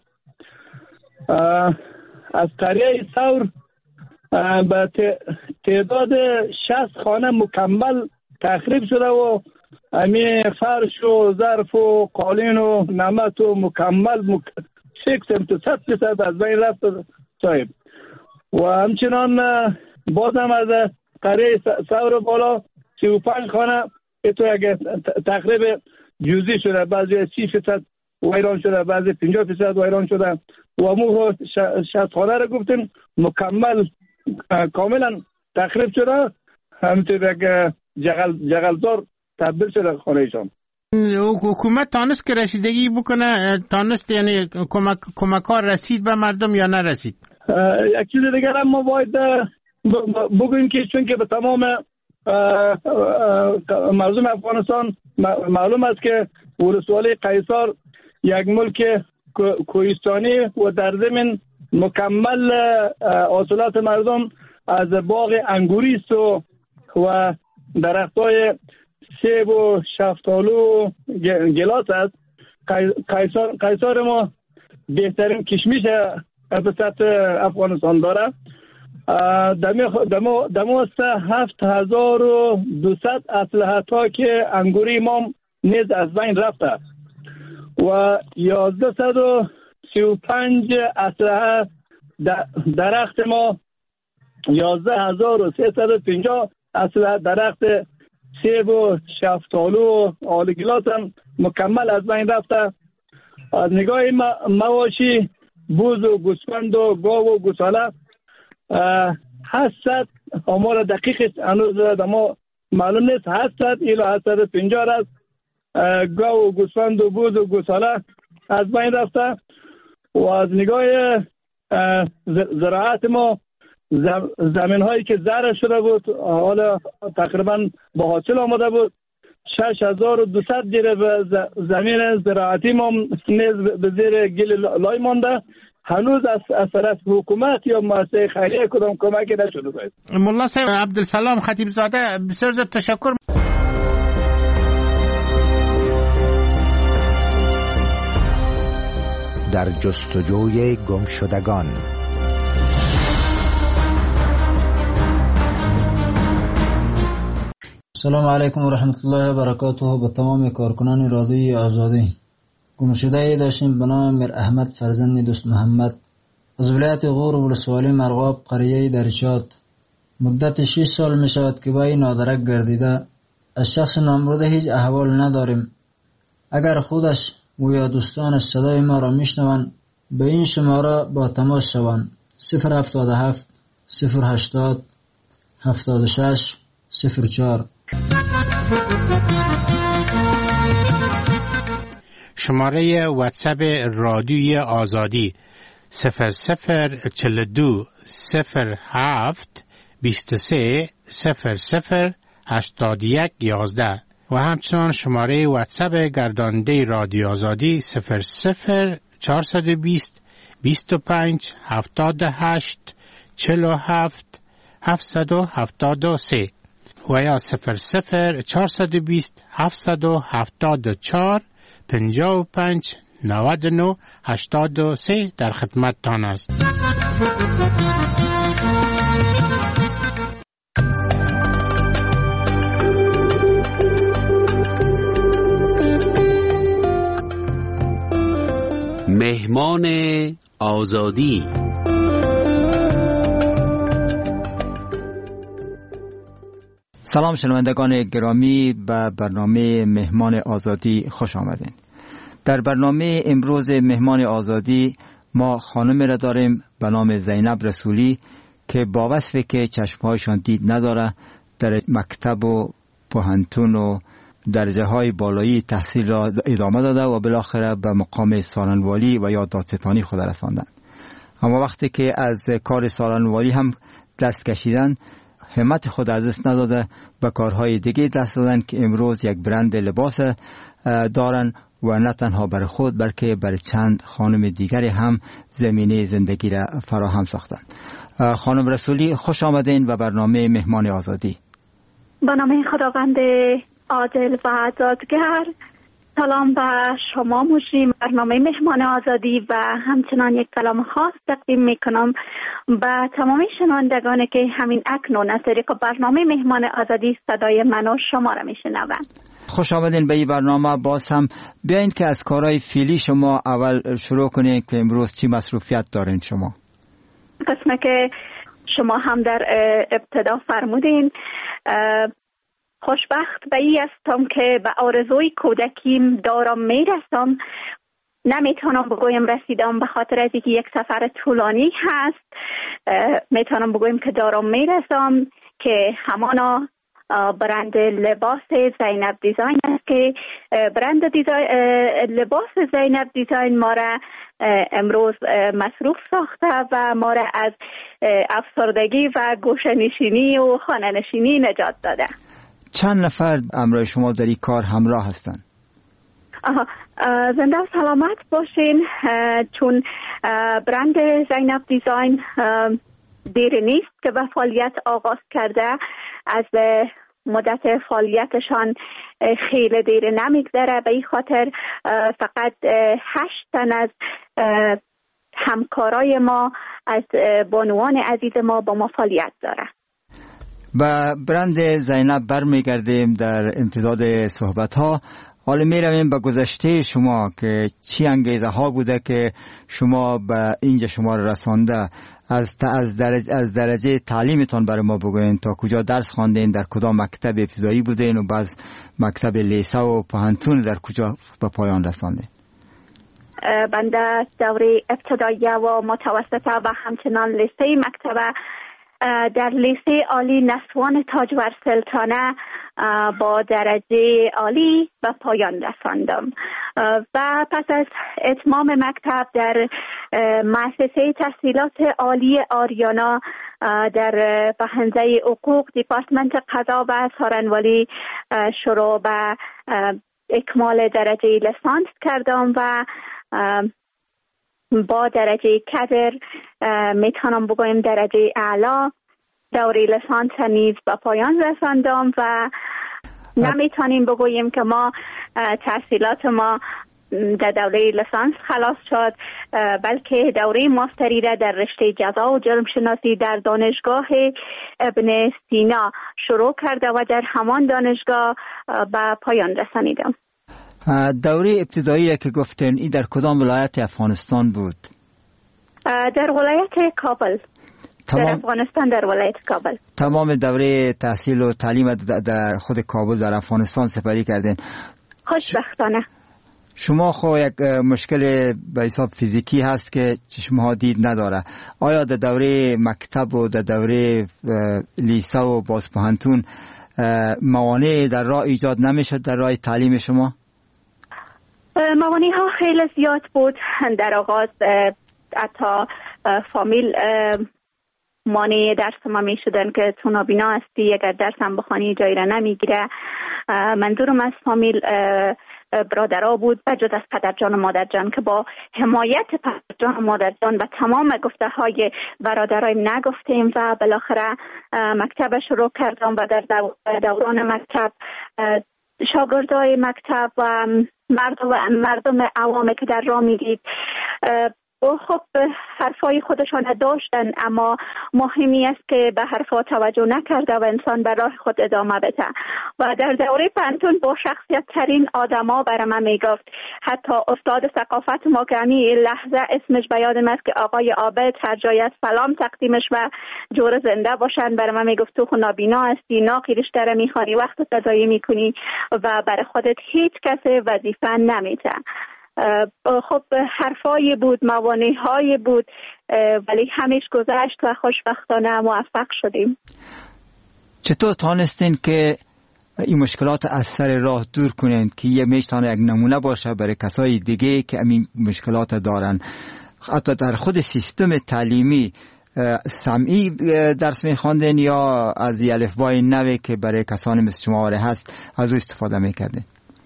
از قریه ثور به تعداد شصت خانه مکمل تخریب شده و امی فرش و ظرف و قالین و نمت و مکمل مک... شکل صد فیصد از بین رفت صاحب. و همچنان باز هم از قریه ثور بالا سی و پنج خانه اتو اگه تقریب جزئی شده، بعضی سی فیصد ویران شده، بعضی پنجاه فیصد ویران شده و امو شصت خانه رو گفتیم مکمل کاملا تخریب شده، همینطور یک جغل جغلزار تبدیل شده خانهشان. حکومت تانست که رسیدگی بکنه، تانست یعنی کمک کمکار رسید به مردم یا نرسید؟ یک چیز دیگر هم ما باید بگوییم که چون که به تمام مردم افغانستان معلوم است که ولسوالی قیصار یک ملک کوهستانی و در ضمن مکمل حاصلات مردم از باغ انگوری است و و درختای سیب و شفتالو و گلاس است. قیصار قیصار ما بهترین کشمش به سطح افغانستان داره. دمو دمو است هفت هزار و دوصد اسلحه ها که انگوری ما نیز از بین رفته و یازده صد و سی و پنج اسلحه درخت ما یازده هزار و سیصد و پنجاه اسلحه درخت سیب و شفتالو و آل گلاس هم مکمل از بین رفته. از نگاه مواشی بوز و گوسفند و گاو و گوساله هشتصد آمار دقیق هنوز ما معلوم نیست، هشتصد الی هشتصد و پنجاه است گاو و گوسفند و بوز و گوساله از بین رفته. و از نگاه زراعت ما زمین هایی که زرع شده بود حالا تقریبا با حاصل آمده بود، شش هزار و دوصد دیره به زمین زراعتی ما نیز به زیر گل لای مانده. هنوز از از طرف حکومت یا مؤسسه خیریه کدام کمکی نشده بود. مولا صاحب عبدالسلام خطیب زاده، بسیار زیاد تشکر. در جستجوی گم شدگان. سلام علیکم و رحمت الله و برکاته. به تمام کارکنان رادیوی آزادی. گمشده داشتیم به نام میر احمد فرزند دوست محمد از ولایت غور ولسوالی مرغاب قریه درچات. مدت شش سال می شود که با این نادرک گردیده. از شخص نامبرده هیچ احوال نداریم. اگر خودش و یا دوستانش صدای ما را میشنوند به این شماره با تماس شوند: صفر هفتاد و هفت صفر هشتاد هفتاد و شش صفر چهار. شماره واتساپ رادیوی آزادی صفر صفر چهل و دو صفر هفت بیست و سه صفر صفر هشتاد و یک یازده و همچنان شماره واتساپ گرداننده رادیو آزادی صفر صفر چهارصد و بیست بیست و پنج هفتاد و هشت چهل و هفت هفتصد و هفتاد و سه و یا صفر صفر چهارصد و بیست هفتصد و هفتاد و چهار پنجاه و پنج نود و نه هشتاد و سه در خدمت تان است. مهمان آزادی. سلام شنوندگان گرامی، به برنامه مهمان آزادی خوش آمدین. در برنامه امروز مهمان آزادی ما خانم را داریم به نام زینب رسولی که با وصفی که چشمهایشان دید نداره در مکتب و پوهنتون و درجه های بالایی تحصیل را ادامه داده و بالاخره به مقام سالنوالی و یا دادستانی خود رساندند. اما وقتی که از کار سالنوالی هم دست کشیدن، همت خود از دست نداده، به کارهای دیگه دست دادن که امروز یک برند لباس دارن و نه تنها برای خود بلکه برای چند خانم دیگری هم زمینه زندگی را فراهم ساختن. خانم رسولی خوش آمدین و برنامه مهمان آزادی. با نام خداوند عادل و دادگر، سلام به شما مجری برنامه مهمان آزادی و همچنان یک سلام خاص تقدیم میکنم به تمامی شنوندگانی که همین اکنون از طریق برنامه مهمان آزادی صدای من و شما را میشنوند. خوش آمدین به این برنامه. باز هم بیاین که از کارهای فعلی شما اول شروع کنین که امروز چی مصروفیت دارین شما؟ قسمه که شما هم در ابتدا فرمودین، خوشبخت به ای هستم که به آرزوی کودکیم دارم میرسم. نمیتونم بگویم رسیدم به خاطر از اینکه یک سفر طولانی هست. میتونم بگویم که دارم میرسم که همانا برند لباس زینب دیزاین است که برند دیزاین لباس زینب دیزاین ما را امروز مصروف ساخته و ما را از افسردگی و گوشه‌نشینی و خانه نشینی نجات داده. چند نفر همراه شما در این کار همراه هستن؟ زنده و سلامت باشین. چون برند زینب دیزاین دیر نیست که به فعالیت آغاز کرده، از مدت فعالیتشان خیلی دیر نمیگذره. به این خاطر فقط هشت تن از همکارای ما از بانوان عزیز ما با ما فعالیت داره. با برند زینب برمیگردیم در امتداد صحبت ها. حالا می رویم به گذشته شما که چی انگیزه ها بوده که شما به اینجا شما رو رسانده. از از درجه از درجه تعلیمتان برای ما بگوین، تا کجا درس خواندین، در کدام مکتب ابتدایی بودین و بعد مکتب لیسه و پوهنتون در کجا به پایان رساندین؟ بنده دوره ابتدایی و متوسطه و همچنان لیسه مکتب در لیسه عالی نسوان تاجور سلطانه با درجه عالی به پایان رساندم و پس از اتمام مکتب در مؤسسه تحصیلات عالی آریانا در بهنزه حقوق دیپارتمنت قضا و سارنوالی شروع به اکمال درجه لیسانس کردم و با درجه کدر میتونم بگویم درجه اعلا دوره لیسانس نیز به پایان رساندم و نمیتونیم بگوییم که ما تحصیلات ما در دوره لیسانس خلاص شد، بلکه دوره ماستری را در رشته جزا و جرم شناسی در دانشگاه ابن سینا شروع کرده و در همان دانشگاه به پایان رسانیدم. دوره ابتدایی که گفتین این در کدام ولایت افغانستان بود؟ در ولایت کابل. تمام... در افغانستان در ولایت کابل. تمام دوره تحصیل و تعلیم در خود کابل در افغانستان سپری کردین. خوشبختانه. شما خو یک مشکل به حساب فیزیکی هست که چشمها دید نداره. آیا در دوره مکتب و در دوره لیسه و بازپوهنتون موانع در راه ایجاد نمیشد در راه تعلیم شما؟ موانع ها خیلی زیاد بود. در آغاز حتی فامیل مانع درس ما می شدن که تو نابینا هستی، اگر درس هم بخوانی جایی را نمیگیره. منظورم از فامیل برادرها بود و جز از پدرجان و مادرجان که با حمایت پدرجان و مادرجان و تمام گفته های برادرای نگفتیم و بالاخره مکتب شروع کردم و در دوران مکتب شاگردای مکتب و مردم مردم عوامی که در راه میدید خب حرفای خودشان داشتن، اما مهمی است که به حرفا توجه نکرده و انسان به راه خود ادامه بده و در دوره پانتون با شخصیت ترین آدما برای من میگفت. حتی استاد ثقافت ما که همین لحظه اسمش به یادم است که آقای عابد، هر جای از سلام تقدیمش و جور زنده باشن، برای من میگفت تو نابینا هستی، ناقی رشته را میخوانی، وقت تضایع میکنی و برای خودت هیچ کس وظیفه نمیده. خب حرفای بود، موانعهای بود، ولی همیش گذشت و خوشبختانه موفق شدیم. چطور تانستین که این مشکلات از سر راه دور کنین که یه میشتانه یک نمونه باشه برای کسای دیگه که این مشکلات دارن؟ حتی در خود سیستم تعلیمی سمعی درس میخواندین یا از یه الفبای نوی که برای کسان مثل شما هست از او استفاده میکردین؟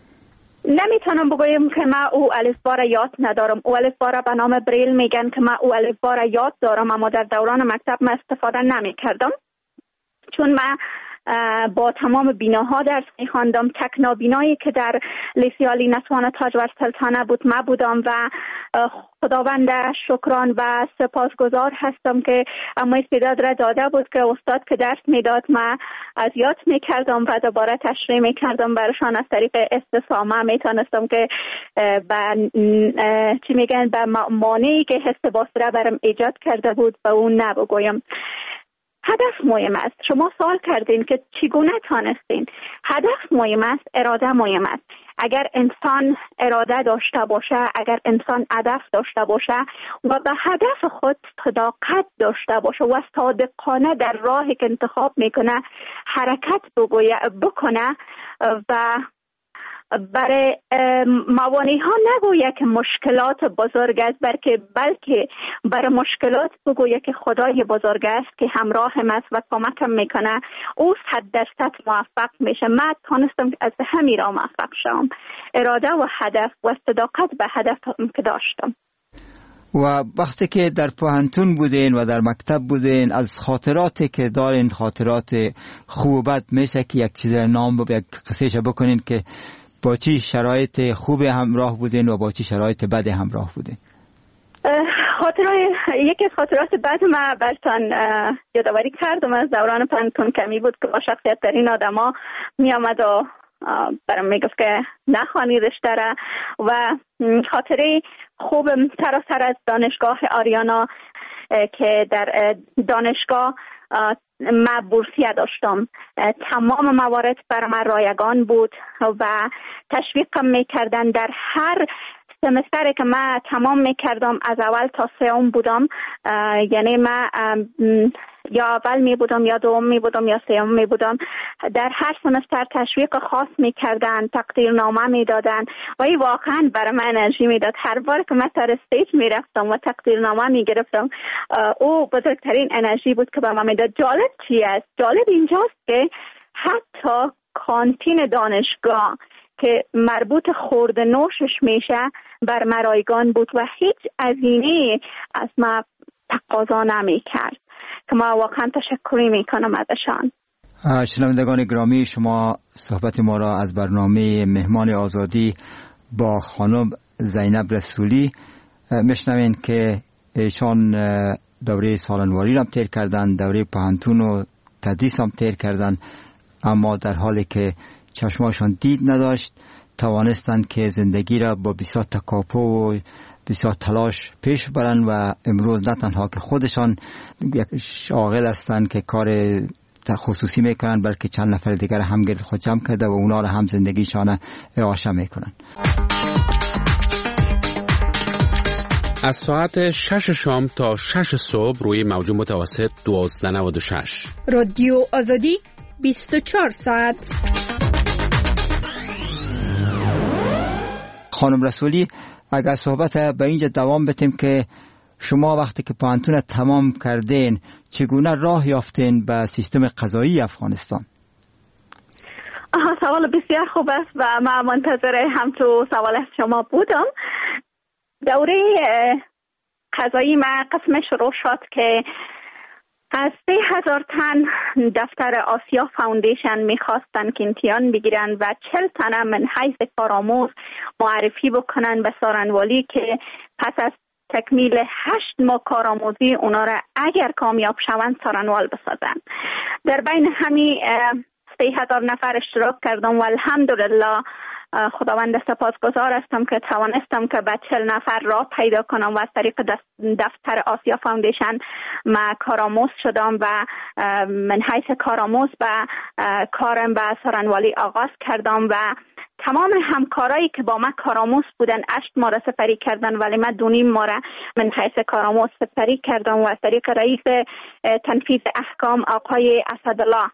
نمیتونم بگویم که من او الفبا را یاد ندارم. او الفبا را به نام بریل میگن که من او الفبا را یاد دارم، اما در دوران مکتب من استفاده نمیکردم، چون من با تمام بیناها درس میخواندم. تک نابینایی که در لیسه عالی نسوان تاج و سلطانه بود من بودم و خداوند شکران و سپاسگزار هستم که اما استعداد را داده بود که استاد که درس میداد من از یاد میکردم و دوباره تشریح میکردم برشان. از طریق استفامه میتونستم که به چی میگن به مانعی که حس باسره برم ایجاد کرده بود به اون نبگویم. هدف مهم است. شما سوال کردین که چگونه تانستین. هدف مهم است، اراده مهم است. اگر انسان اراده داشته باشه، اگر انسان هدف داشته باشه و به هدف خود صداقت داشته باشه و صادقانه در راهی که انتخاب میکنه حرکت بکنه و برای موانع ها نگویه که مشکلات بزرگ است، بلکه بلکه برای مشکلات بگویه که خدای بزرگ است که همراهم است و کمکم میکنه، او صد درصد موفق میشه. من تانستم از همین راه موفق شدم، اراده و هدف و صداقت به هدف که داشتم. و وقتی که در پوهنتون بودین و در مکتب بودین، از خاطراتی که دارین، خاطرات خوب بد، میشه که یک چیز نام و یک قصهش بکنین که با چی شرایط خوب همراه بودین و با چی شرایط بد همراه بودین؟ خاطرات یکی از خاطرات بد من براتون یادآوری کردم از دوران پانتون کمی بود که با شخصیت ترین آدما می آمد و برام میگفت که نخوانی رشته را. و خاطره خوب سراسر از دانشگاه آریانا که در دانشگاه من بورسیه داشتم، تمام موارد برای من رایگان بود و تشویقم میکردن. در هر سمستری که من تمام میکردم از اول تا سوم بودم، یعنی من یا اول می بودم یا دوم می بودم یا سوم می بودم. در هر سمستر تشویق خاص میکردن، تقدیرنامه میدادن و این واقعا برای من انرژی میداد. هر بار که من سر استیج میرفتم و تقدیرنامه میگرفتم، او بزرگترین انرژی بود که به من میداد. جالب چی است؟ جالب اینجاست که حتی کانتین دانشگاه که مربوط خورد نوشش میشه بر من رایگان بود و هیچ هزینه از من تقاضا نمیکرد که ما واقعا تشکری میکنم ازشان. شنوندگان گرامی، شما صحبت ما را از برنامه مهمان آزادی با خانم زینب رسولی میشنوین که ایشان دوره سالنواری را تیر کردن، دوره پوهنتون و تدریس هم تیر کردن، اما در حالی که چشماشان دید نداشت توانستند که زندگی را با بسیار تکاپو و بسیار تلاش پیش برن و امروز نه تنها که خودشان یک شاغل هستند که کار خصوصی میکنن، بلکه چند نفر دیگر هم گرد خود جمع کرده و اونا را هم زندگیشان اعاشه میکنن. از ساعت شش شام تا شش صبح روی موج متوسط دوازده نود و شش رادیو آزادی بیست و چهار ساعت. خانم رسولی، اگر صحبت به اینجا دوام بتیم که شما وقتی که پوهنتون تمام کردین چگونه راه یافتین به سیستم قضایی افغانستان؟ آها، سوال بسیار خوب است و من منتظر همچو سوال از شما بودم. دوره قضایی من قسم شروع شد که از سه هزار تن دفتر آسیا فاوندیشن میخواستن که امتحان بگیرن و چل تن من حیث کارآموز معرفی بکنن به سارنوالی که پس از تکمیل هشت ماه کارآموزی اونا را اگر کامیاب شوند سارنوال بسازن. در بین همین سه هزار نفر اشتراک کردم و الحمدلله خداوند سپاسگزار هستم که توانستم که به چهل نفر راه پیدا کنم و از طریق دفتر آسیا فاوندیشن ما کارآموز شدم و من حیث کارآموز به کارم به سارنوالی آغاز کردم و تمام همکارایی که با ما کارآموز بودن اشت ما را سپری کردن ولی ما دونیم ما را من حیث کارآموز سپری کردم و از طریق رئیس تنفیذ احکام آقای اسدالله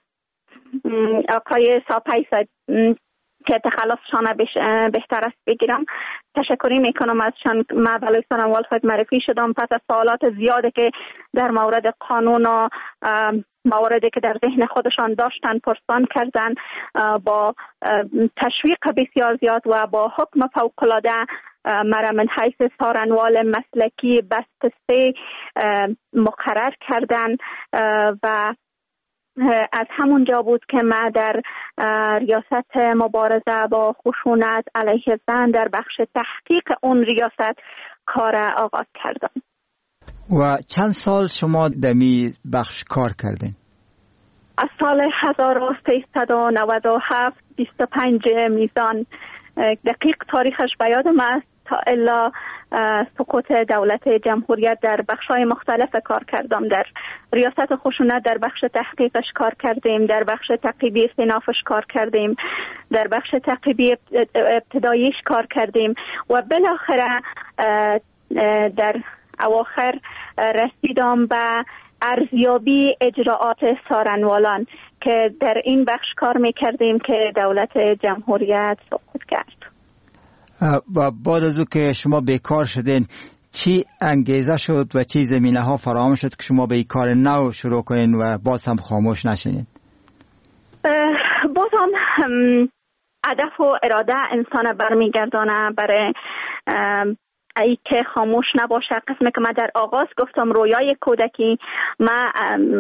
آقای ساپیس که تخلصشان بهتر است بگیرم تشکری میکنم ازشان. ما بلای سارنوال معرفی شدم پس از سوالات زیاده که در مورد قانون و مواردی که در ذهن خودشان داشتن پرسان کردن با تشویق بسیار زیاد و با حکم فوق‌العاده مرا من حیث سارنوال مسلکی بست سه مقرر کردن و از همون جا بود که ما در ریاست مبارزه با خشونت علیه زن در بخش تحقیق اون ریاست کار آغاز کردم. و چند سال شما در می بخش کار کردین؟ از سال هزار و سیصد و نود و هفت بیست و پنج میزان دقیق تاریخش به یادم است تا الا سقوط دولت جمهوریت در بخش‌های مختلف کار کردم. در ریاست خشونت در بخش تحقیقش کار کردیم، در بخش تعقیبی استینافش کار کردیم، در بخش تعقیبی ابتداییش کار کردیم و بالاخره در اواخر رسیدم به ارزیابی اجراعات سارنوالان که در این بخش کار میکردیم که دولت جمهوریت سقوط کرد. و بعد از او که شما بیکار شدین چی انگیزه شد و چی زمینه ها فراهم شد که شما به این کار نو شروع کنین و باز هم خاموش نشینین؟ باز هم هدف و اراده انسان برمیگردانه برای ای که خاموش نباشه. قسمی که من در آغاز گفتم رویای کودکی ما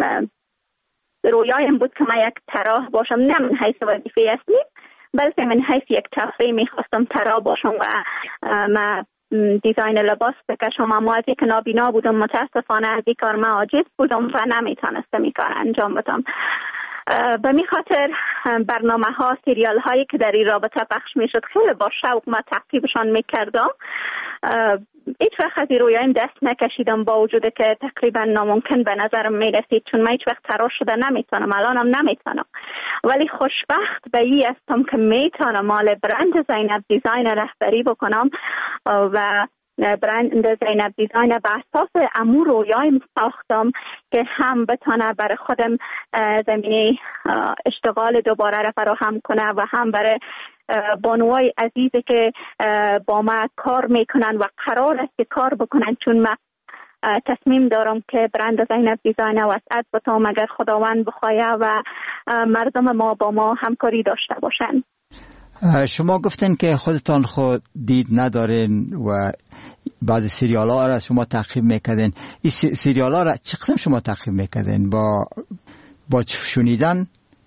رویایم بود که من یک طراح باشم، نه من حیث وظیفه اصلی بلکه من حیث یک تفریح میخواستم طراح باشم و ما دیزاین لباس بکشم. اما از یک نابینا بودم، متاسفانه از این کار من عاجز بودم و نمیتونستم این کار انجام بدم. به می خاطر برنامه ها سریال هایی که در این رابطه پخش می شد خیلی با شوق ما تعقیبشان می کردم. هیچ وقت از این رویایم دست نکشیدم با وجود که تقریبا ناممکن به نظرم می رسید چون من هیچ وقت طراح شده نمیتونم، الانم نمیتونم، ولی خوشبخت به این هستم که میتونم مال برند زینب دیزاین رهبری بکنم و برند زینب دیزاین به اساس امور رویایم ساختم که هم بتونه برای خودم زمینه اشتغال دوباره را فراهم کنه و هم برای بانوای عزیزی که با ما کار میکنن و قرار است که کار بکنن، چون من تصمیم دارم که برند زینب دیزاین وسعت بتوم اگر خداوند بخواه و مردم ما با ما همکاری داشته باشن. شما گفتین که خودتان خود دید ندارین و بعضی سریال ها را شما تعقیب میکردین. این سریال ها را چه قسم شما تعقیب میکردین؟ با با شنیدن؟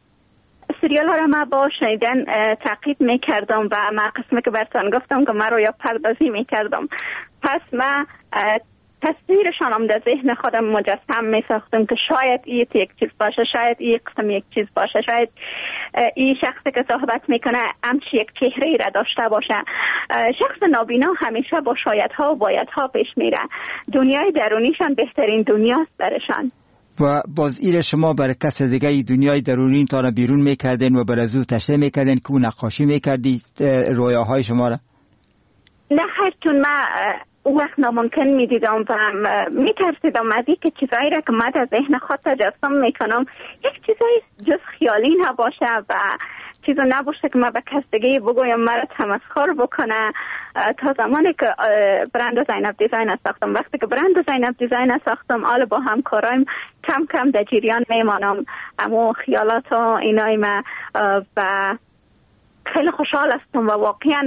سریال ها را ما با شنیدن تعقیب میکردم و ما قسمی که براتون گفتم که من رویا پردازی میکردم. پس ما تصویرشان هم در ذهن خودم مجسم می ساختم که شاید این یک چیز باشه، شاید این قسم یک چیز باشه، شاید این شخصی که صحبت میکنه همچی یک چهره را داشته باشه. شخص نابینا همیشه با شایدها و بایدها پیش میره. دنیای درونیشان بهترین دنیاست برشان. و باز ایره شما برای کس دیگه ای دنیای درونی تا بیرون میکردین و بر از او تشریح میکردین که اون نقاشی میکردی رویاهای شما را؟ نه خیر، چون من اون وقت ناممکن می دیدم و می ترسیدم از این که چیزایی را که من در ذهن خود تجسم می کنم یک چیزایی جز خیالی نباشه و چیزا نباشه که من به کس دیگه بگویم مرا تمسخر بکنه. تا زمانی که برند زینب دیزاین ساختم، وقتی که برند زینب دیزاین ساختم آل با همکارایم کم کم در جریان میمانم اما خیالات و اینای من و خیلی خوشحال هستم و واقعا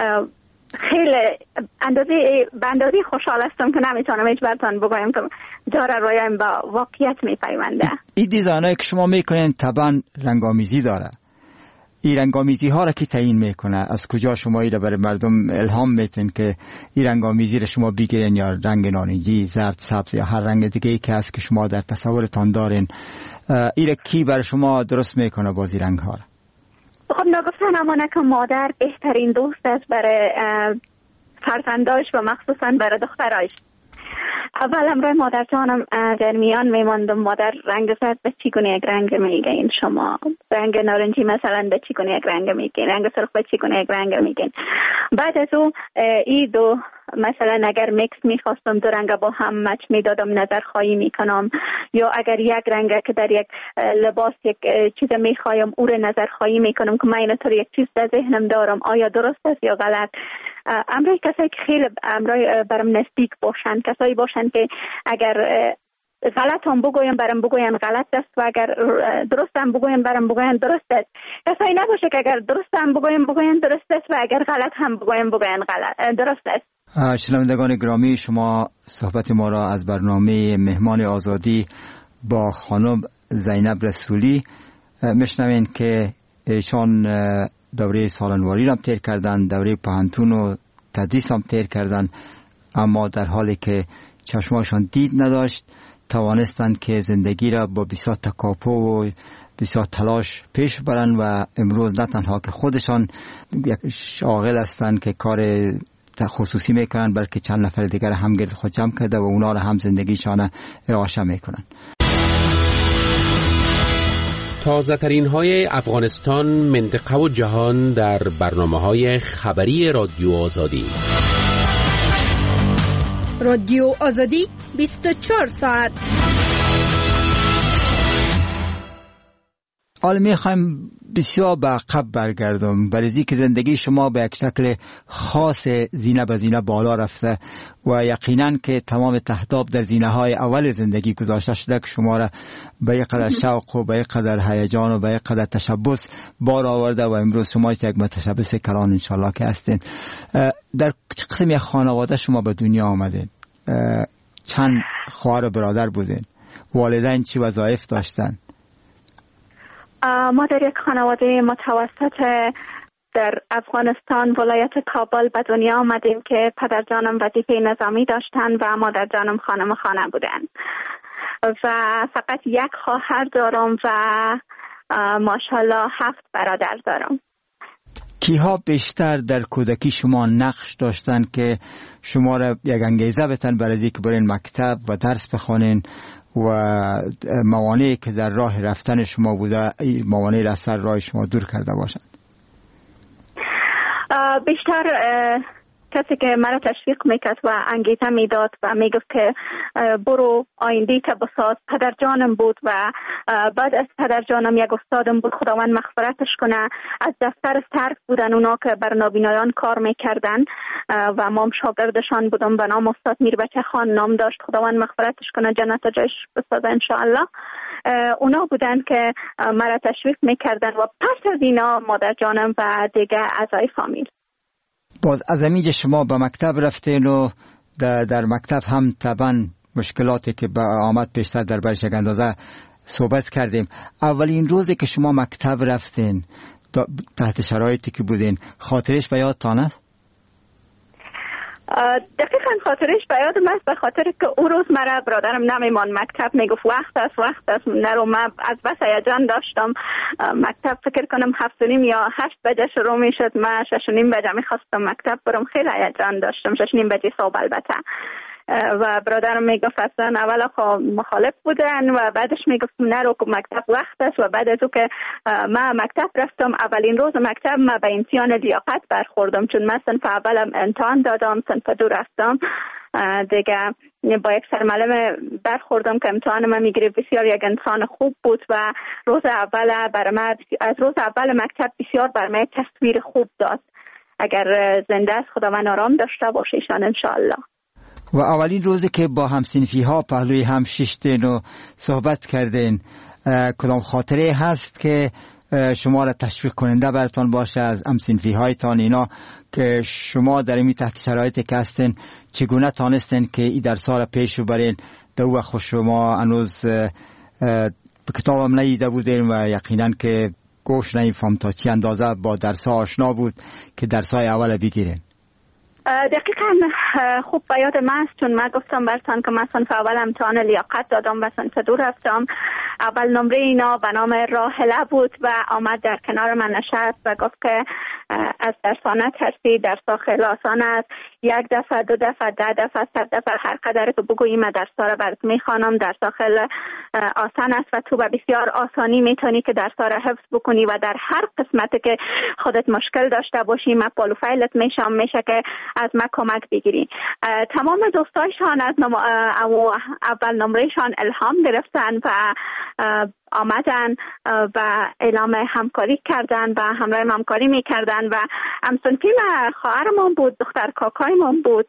خیلی اندازه به اندازه خوشحال هستم که نمیتونم هیچ براتون بگویم که داره رویایم با واقعیت میپیونده. این دیزاینایی که شما میکنین طبعا رنگامیزی داره. این رنگامیزی ها را کی تعیین میکنه؟ از کجا شما این را برای مردم الهام میتین که این رنگامیزی را شما بگیرین، یا رنگ نارنجی، زرد، سبز یا هر رنگ دیگه ای که هست که شما در تصورتان دارین، این را کی برای شما درست میکنه بازی رنگ ها را؟ خب نگفتن امانه که مادر بهترین دوست است برای فرزنداش و مخصوصا برای دخترایش. اول امروی مادر جانم در میان میماندم مادر رنگ زرد به چیگونه یک رنگ میگین، شما رنگ نارنجی مثلا به چیگونه یک رنگ میگین، رنگ سرخ به چیگونه یک رنگ میگین. بعد از او ای دو مثلا اگر میکس میخواستم دو رنگ با هم مچ میدادم نظر خواهی میکنم، یا اگر یک رنگ که در یک لباس یک چیز میخوایم او رو نظر خواهی میکنم که من اینطور یک چیز در ذهنم دارم آیا درست است یا غلط. امروی کسایی که خیلی امروی برام نزدیک باشن، کسایی باشن که اگر غلط هم بگویم برام بگوین غلط است و اگر درست هم بگویم برام بگوین درست است. کسایی نباشه که اگر درست هم بگویم بگوین درست است و اگر غلط هم بگویم بگوین غلط درست است. شنوندگان گرامی، شما صحبت ما را از برنامه مهمان آزادی با خانم زینب رسولی میشنوین که ایشان دوره سالنواری را تیر کردن، دوره پانتون و تدریس هم تیر کردن، اما در حالی که چشماشان دید نداشت توانستند که زندگی را با بسیار تکاپو و بسیار تلاش پیش برن و امروز نه تنها که خودشان یک شاغل هستند که کار خصوصی میکنن، بلکه چند نفر دیگر هم گرد خود جمع کرده و اونا را هم زندگیشان اعاشه میکنن. تازه ترین های افغانستان، منطقه و جهان در برنامه های خبری رادیو آزادی. رادیو آزادی بیست و چهار ساعت. حالا میخوایم بسیار به عقب برگردم، برای که زندگی شما به یک شکل خاص زینه به زینه بالا رفته و یقینا که تمام تهداب در زینه های اول زندگی گذاشته شده که شما را به یک قدر شوق و به یک قدر هیجان و به یک قدر تشبث بار آورده و امروز شما یک متشبث کلان انشالله که هستین. در چه قسمی خانواده شما به دنیا آمدین؟ چند خواهر و برادر بودین؟ والدین چی وظایف داشتن؟ ما در یک خانواده متوسط در افغانستان ولایت کابل به دنیا آمدیم که پدر جانم وظیفه نظامی داشتن و مادر جانم خانم خانه بودن و فقط یک خواهر دارم و ماشاءالله هفت برادر دارم. کیها بیشتر در کودکی شما نقش داشتن که شما را یک انگیزه بتن برای اینکه برین مکتب و درس بخوانین و موانعی که در راه رفتن شما بوده موانعی را از سر راه شما دور کرده باشند؟ بیشتر کسی که مرا تشویق میکرد و انگیزه میداد و میگفت که برو آینده که بساز پدر جانم بود و بعد از پدر جانم یک استادم بود، خداوند مغفرتش کنه. از دفتر صرف بودن اونا که بر نابینایان کار میکردن و ما هم شاگردشان بودم به نام استاد میربچه خان نام داشت، خداوند مغفرتش کنه، جنت جایش بسازه انشاءالله. اونا بودن که مرا تشویق میکردن و پس از اینا مادر جانم و دیگه اعضای فامیل. باز از اینجا شما به مکتب رفتین و در, در مکتب هم طبعا مشکلاتی که به آمد پیشتر در برش یک اندازه صحبت کردیم. اولین روزی که شما مکتب رفتین تحت شرایطی که بودین خاطرش به یادتان است؟ دقیقاً خاطرش به یادم است، به خاطر که اون روز مرا برادرم نمیمان مکتب، میگفت وقت است وقت است نرو. من از بس هیجان داشتم مکتب، فکر کنم هفت و نیم یا هشت بجه شروع میشد، من شش و نیم بجه میخواستم مکتب برم، خیلی هیجان داشتم. شش و نیم بجه صبح البته. و برادرم میگفت اصلا اولا خب مخالف بودن و بعدش میگفتم نرو که مکتب وقت است. و بعد از او که من مکتب رفتم اولین روز مکتب من به امتحان لیاقت برخوردم، چون من صنف اولم امتحان دادم، صنف دو رفتم دیگه با یک سرمعلم برخوردم که امتحان من میگیره. بسیار یک انسان خوب بود و روز اول برای من از روز اول مکتب بسیار برای من تصویر خوب داد. اگر زنده است خداوند آرام داشته باشه ایشان انشاءالله. و اولین روزی که با همسنفی ها پهلوی هم ششتین و صحبت کردین، کدام خاطره هست که شما را تشویق کننده براتان باشه از همسنفی هایتان اینا که شما در این تحت شرایطی که هستین چگونه تانستین که این درس‌ها را پیش ببرین؟ دو وقت شما هنوز به کتابم ندیده بودین و یقینا که گوش نمیفهم تا چی اندازه با درس آشنا بود که درس های اول بگیرین؟ دقیقا خوب به یاد من است، چون من گفتم برتان که من صنف اول امتحان لیاقت دادم و صنف دو رفتم. اول نمره اینا به نام راحله بود و آمد در کنار من نشست و گفت که از درسا نترسی، درسا خیلی آسان است، یک دفعه دو دفعه ده دفعه صد دفعه هر قدر که بگویی من درسا رو برات میخوانم. درسا خیلی آسان است و تو به بسیار آسانی میتونی که درسا رو حفظ بکنی و در هر قسمتی که خودت مشکل داشته باشی من پالو فایلت میشم، میشه که از من کمک بگیری. تمام دوستایشان از نم... اول نمرهشان الهام گرفتن و آمدن و اعلام همکاری کردن و همراه همکاری میکردن و همسنفی خواهرمون بود، دختر کاکایمون بود،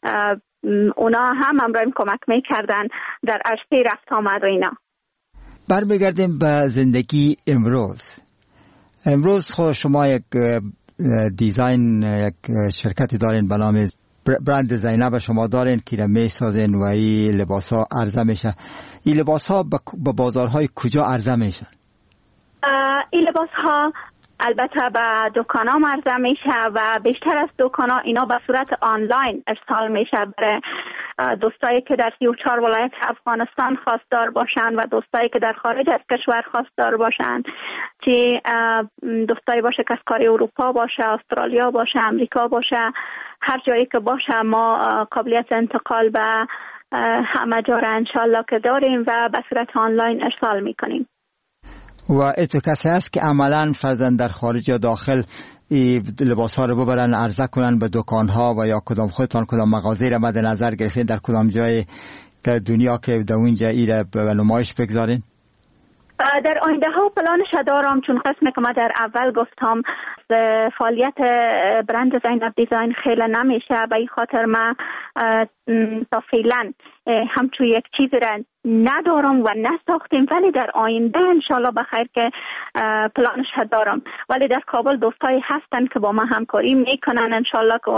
اونا هم همراه کمک میکردن در عرصه رفت آمد و اینا. برمیگردیم به زندگی امروز. امروز خود شما یک دیزاین، یک شرکتی دارین به نام برند زینب شما دارین که را میسازین و این لباس ها عرضه میشه. این لباس ها به بازارهای کجا عرضه میشن؟ این لباس ها البته به دکان ها عرضه میشه و بیشتر از دکان ها اینا به صورت آنلاین ارسال میشه برای دوستایی که در سی و چهار ولایت افغانستان خواستار باشن و دوستایی که در خارج از کشور خواستار باشن، که دوستایی باشه که از کاری اروپا باشه، استرالیا باشه، امریکا باشه، هر جایی که باشه ما قابلیت انتقال به همه جا را انشالله که داریم و به صورت آنلاین ارسال میکنیم. و اتو کسی هست که عملا فرزن در خارج یا داخل لباس ها رو ببرن عرضه کنن به دکان ها و یا کدام خودتان کدام مغازه را مد نظر گرفتین در کدام جای دنیا که در اونجا ای را به نمایش بگذارین؟ در آینده ها پلانش دارم، چون قسمی که ما در اول گفتم فعالیت برند زینب دیزاین خیلی نمیشه، به این خاطر ما تا فعلا همچون یک چیز را ندارم و نساختیم، ولی در آینده انشالله بخیر که پلانش دارم. ولی در کابل دوستایی هستن که با ما همکاری میکنن، انشالله که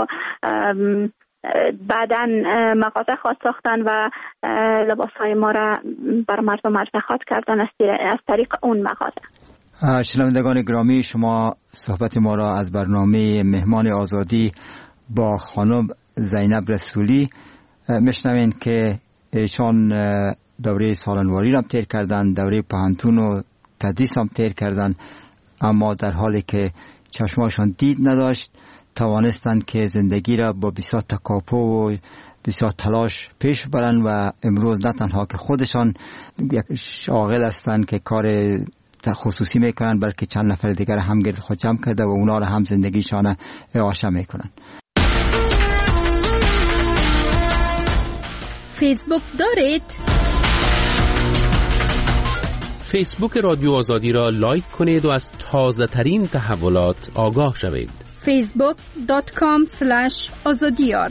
بعداً مغازه خواست ساختن و لباس های ما را بر مردم عرضه خواهد کردن از طریق اون مغازه. شنوندگان گرامی، شما صحبت ما را از برنامه مهمان آزادی با خانم زینب رسولی میشنوین که ایشان دوره سالنواری را تیر کردن، دوره پهنتون و تدریس هم تیر کردن، اما در حالی که چشماشان دید نداشت توانستند که زندگی را با بسیار تکاپو و بسیار تلاش پیش برن و امروز نه تنها که خودشان یک شاغل هستند که کار خصوصی میکنن، بلکه چند نفر دیگر هم گرد خود جمع کرده و اونا را هم زندگیشان اعاشه میکنن. فیسبوک دارید؟ فیسبوک رادیو آزادی را لایک کنید و از تازه ترین تحولات آگاه شوید. فیسبوک دات کام سلش آزادیار.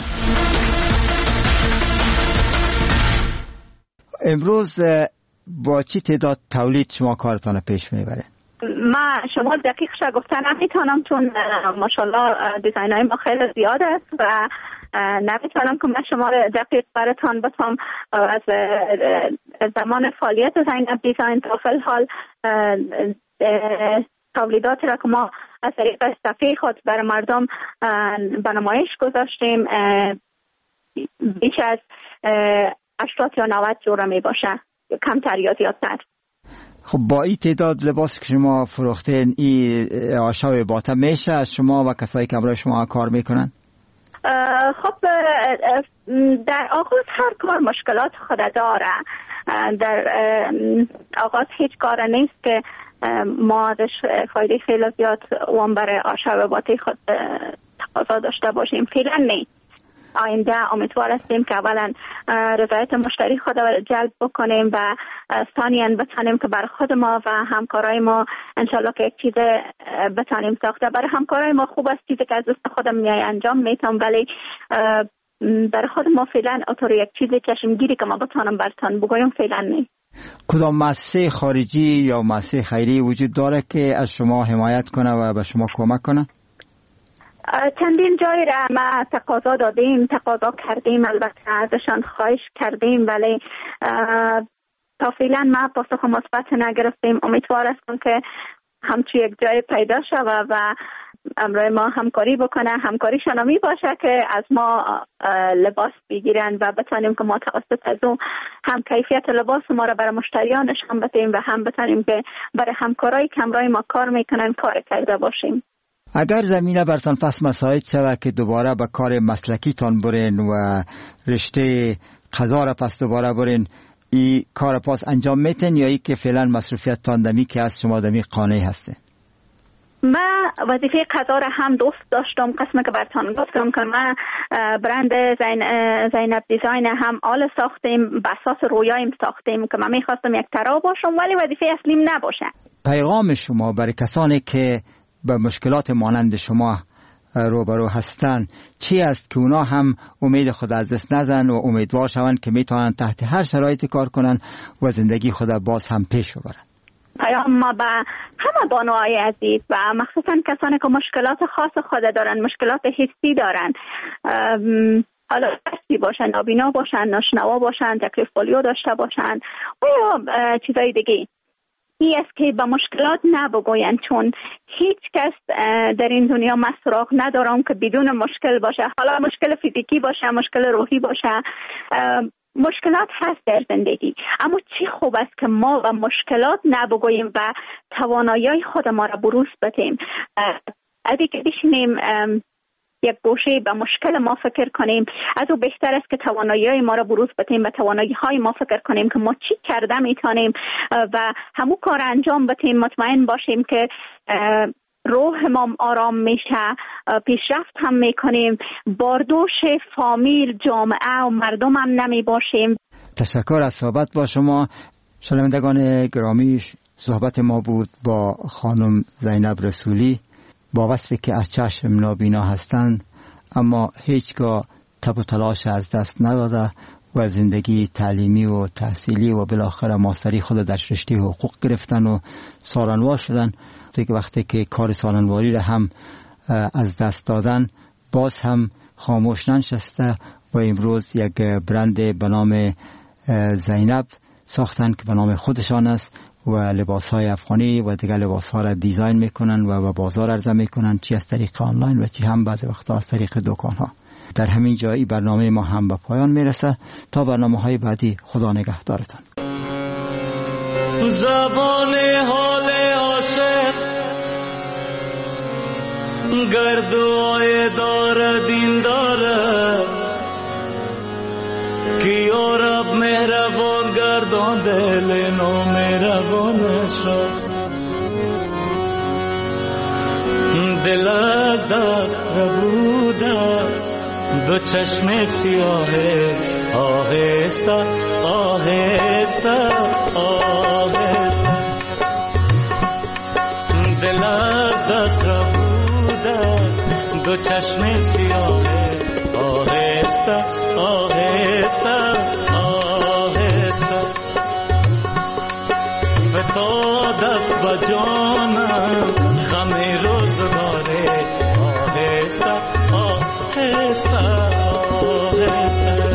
امروز با چی تعداد تولید شما کارتان پیش میبره؟ ما شما دقیق شا گفتن نمیتونم، چون ماشاءالله دیزاین های ما خیلی زیاد است و نمیتونم که من شما دقیق براتان بتونم از زمان فعالیت زینب دیزاین تا فی الحال تولیدات را که ما از طریق صفحه خود برای مردم به نمایش گذاشتیم بیش از هشتاد یا نود جوره می باشه، کمتر یا زیادتر. خب با این تعداد لباس که شما فروختین این اعاشه و باطه میشه از شما و کسایی که برای شما کار میکنن؟ خب در آغاز هر کار مشکلات خود داره. در آغاز هیچ کار نیست که ما ازش فایده خیلی زیاد وام برای آشه و باطه خود تقاضا داشته باشیم. فعلا نیست. آینده امیدوار هستیم که اولا رضایت مشتری خود را جلب بکنیم و ثانیاً بتانیم که برای خود ما و همکارای ما انشالله که یک چیز بتانیم ساخته. برای همکارای ما خوب است چیزی که از دست خودم میای انجام میتونم، ولی برای خود ما فعلا اطور یک چیز چشمگیری که ما بتانم برتان بگویم فعلا نیست. کدام مؤسسه خارجی یا مؤسسه خیری وجود داره که از شما حمایت کنه و به شما کمک کنه؟ چندین جای را ما تقاضا دادیم، تقاضا کردیم، البته ازشان خواهش کردیم، ولی تا فعلا ما پاسخ مثبت نگرفتیم. امیدوار هستم که همچی یک جای پیدا شوه و امروی ما همکاری بکنه، همکاریشان می باشه که از ما لباس بگیرن و بتانیم که ما توسط از اون هم کیفیت لباس ما را برای مشتریانش هم بتیم و هم بتانیم که برای همکارای که امروی ما کار میکنن کار کرده باشیم. اگر زمینه برتان پس مساعد شود که دوباره به کار مسلکی تان برین و رشته قضا را پس دوباره برین، ای کار پاس انجام میتین یا ای که فعلا مصروفیت تان دمی که از شما دمی قانعی هسته؟ من وظیفه قضا را هم دوست داشتم، قسمه که برتان گفتم که من برند زین زینب دیزاین هم آل ساختیم، بساس رویایم ساختیم که من میخواستم یک طراح باشم ولی وظیفه اصلیم نباشه. پیغام شما برای کسانی که به مشکلات مانند شما روبرو هستند چی است که اونا هم امید خود از دست نزن و امیدوار شوند که میتونن تحت هر شرایطی کار کنن و زندگی خود باز هم پیش ببرن؟ پیام ما به همه بانوهای عزیز و مخصوصا کسانی که مشکلات خاص خود دارن، مشکلات حسی دارن، حالا دستی باشن، نابینا باشن، ناشنوا باشن، تکلیف پولیو داشته باشن و یا چیزای دیگه، این است که به مشکلات نبگوین، چون هیچ کس در این دنیا من سراغ ندارم که بدون مشکل باشه، حالا مشکل فیزیکی باشه، مشکل روحی باشه، مشکلات هست در زندگی، اما چی خوب است که ما و مشکلات نبگوییم و توانایی خود ما را بروز بدیم. اگه که بشینیم یک گوشه به مشکل ما فکر کنیم، از او بهتر است که توانایی ما را بروز بدیم و توانایی های ما فکر کنیم که ما چی کرده میتونیم و همون کار انجام بدیم، مطمئن باشیم که روح ما آرام میشه، پیشرفت هم میکنیم، باردوش فامیل، جامعه و مردم هم نمی باشیم. تشکر از صحبت با شما. شنوندگان گرامی، صحبت ما بود با خانم زینب رسولی با وصفی که از چشم نابینا هستند اما هیچگاه تب و تلاش از دست نداده و زندگی تعلیمی و تحصیلی و بالاخره ماستری خود در رشته حقوق گرفتن و سالنوار شدن. دیگه وقتی که کار سالنواری را هم از دست دادن باز هم خاموش ننشسته و امروز یک برند به نام زینب ساختن که به نام خودشان است و لباس های افغانی و دیگر لباس ها را دیزاین میکنن و به بازار عرضه میکنن، چی از طریق آنلاین و چی هم بعضی وقتا از طریق دکان ها. در همین جایی برنامه ما هم به پایان میرسه. تا برنامه های بعدی، خدا نگهدارتان. زبان حال عاشق گردوای دار دین داره که یارب مهربان گردان دل نو مهربان شد، دل از دست ربوده دو چشم سیاه آهسته آهسته آهسته، دل از دست ربوده دو چشم سیاه آهسته آهسته آهسته، به تو دست به جانم غم روزگاره آهسته آهسته آهسته.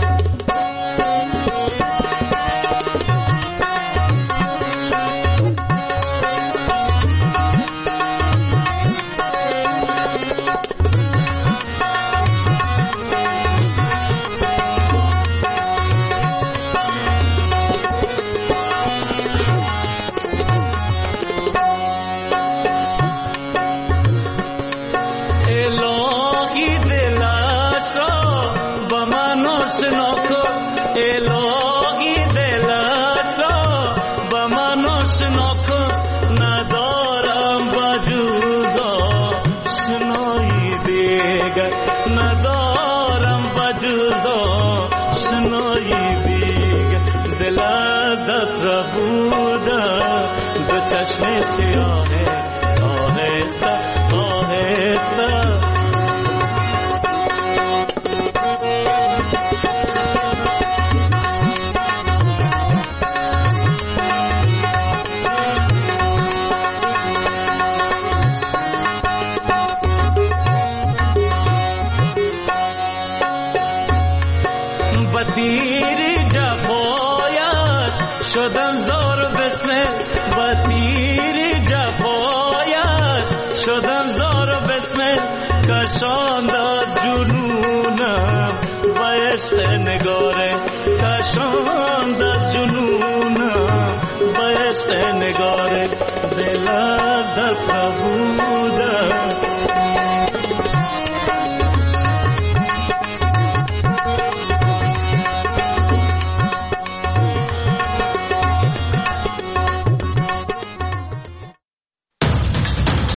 چشم سیاه آهسته آهسته، بطیر جفایش شدم زار بسمه، بطیر جفایش شدم زار و بسمل کشاند از جنونم و عشق نگاره کشاند از جنونم و عشق نگاره دل از دست رفت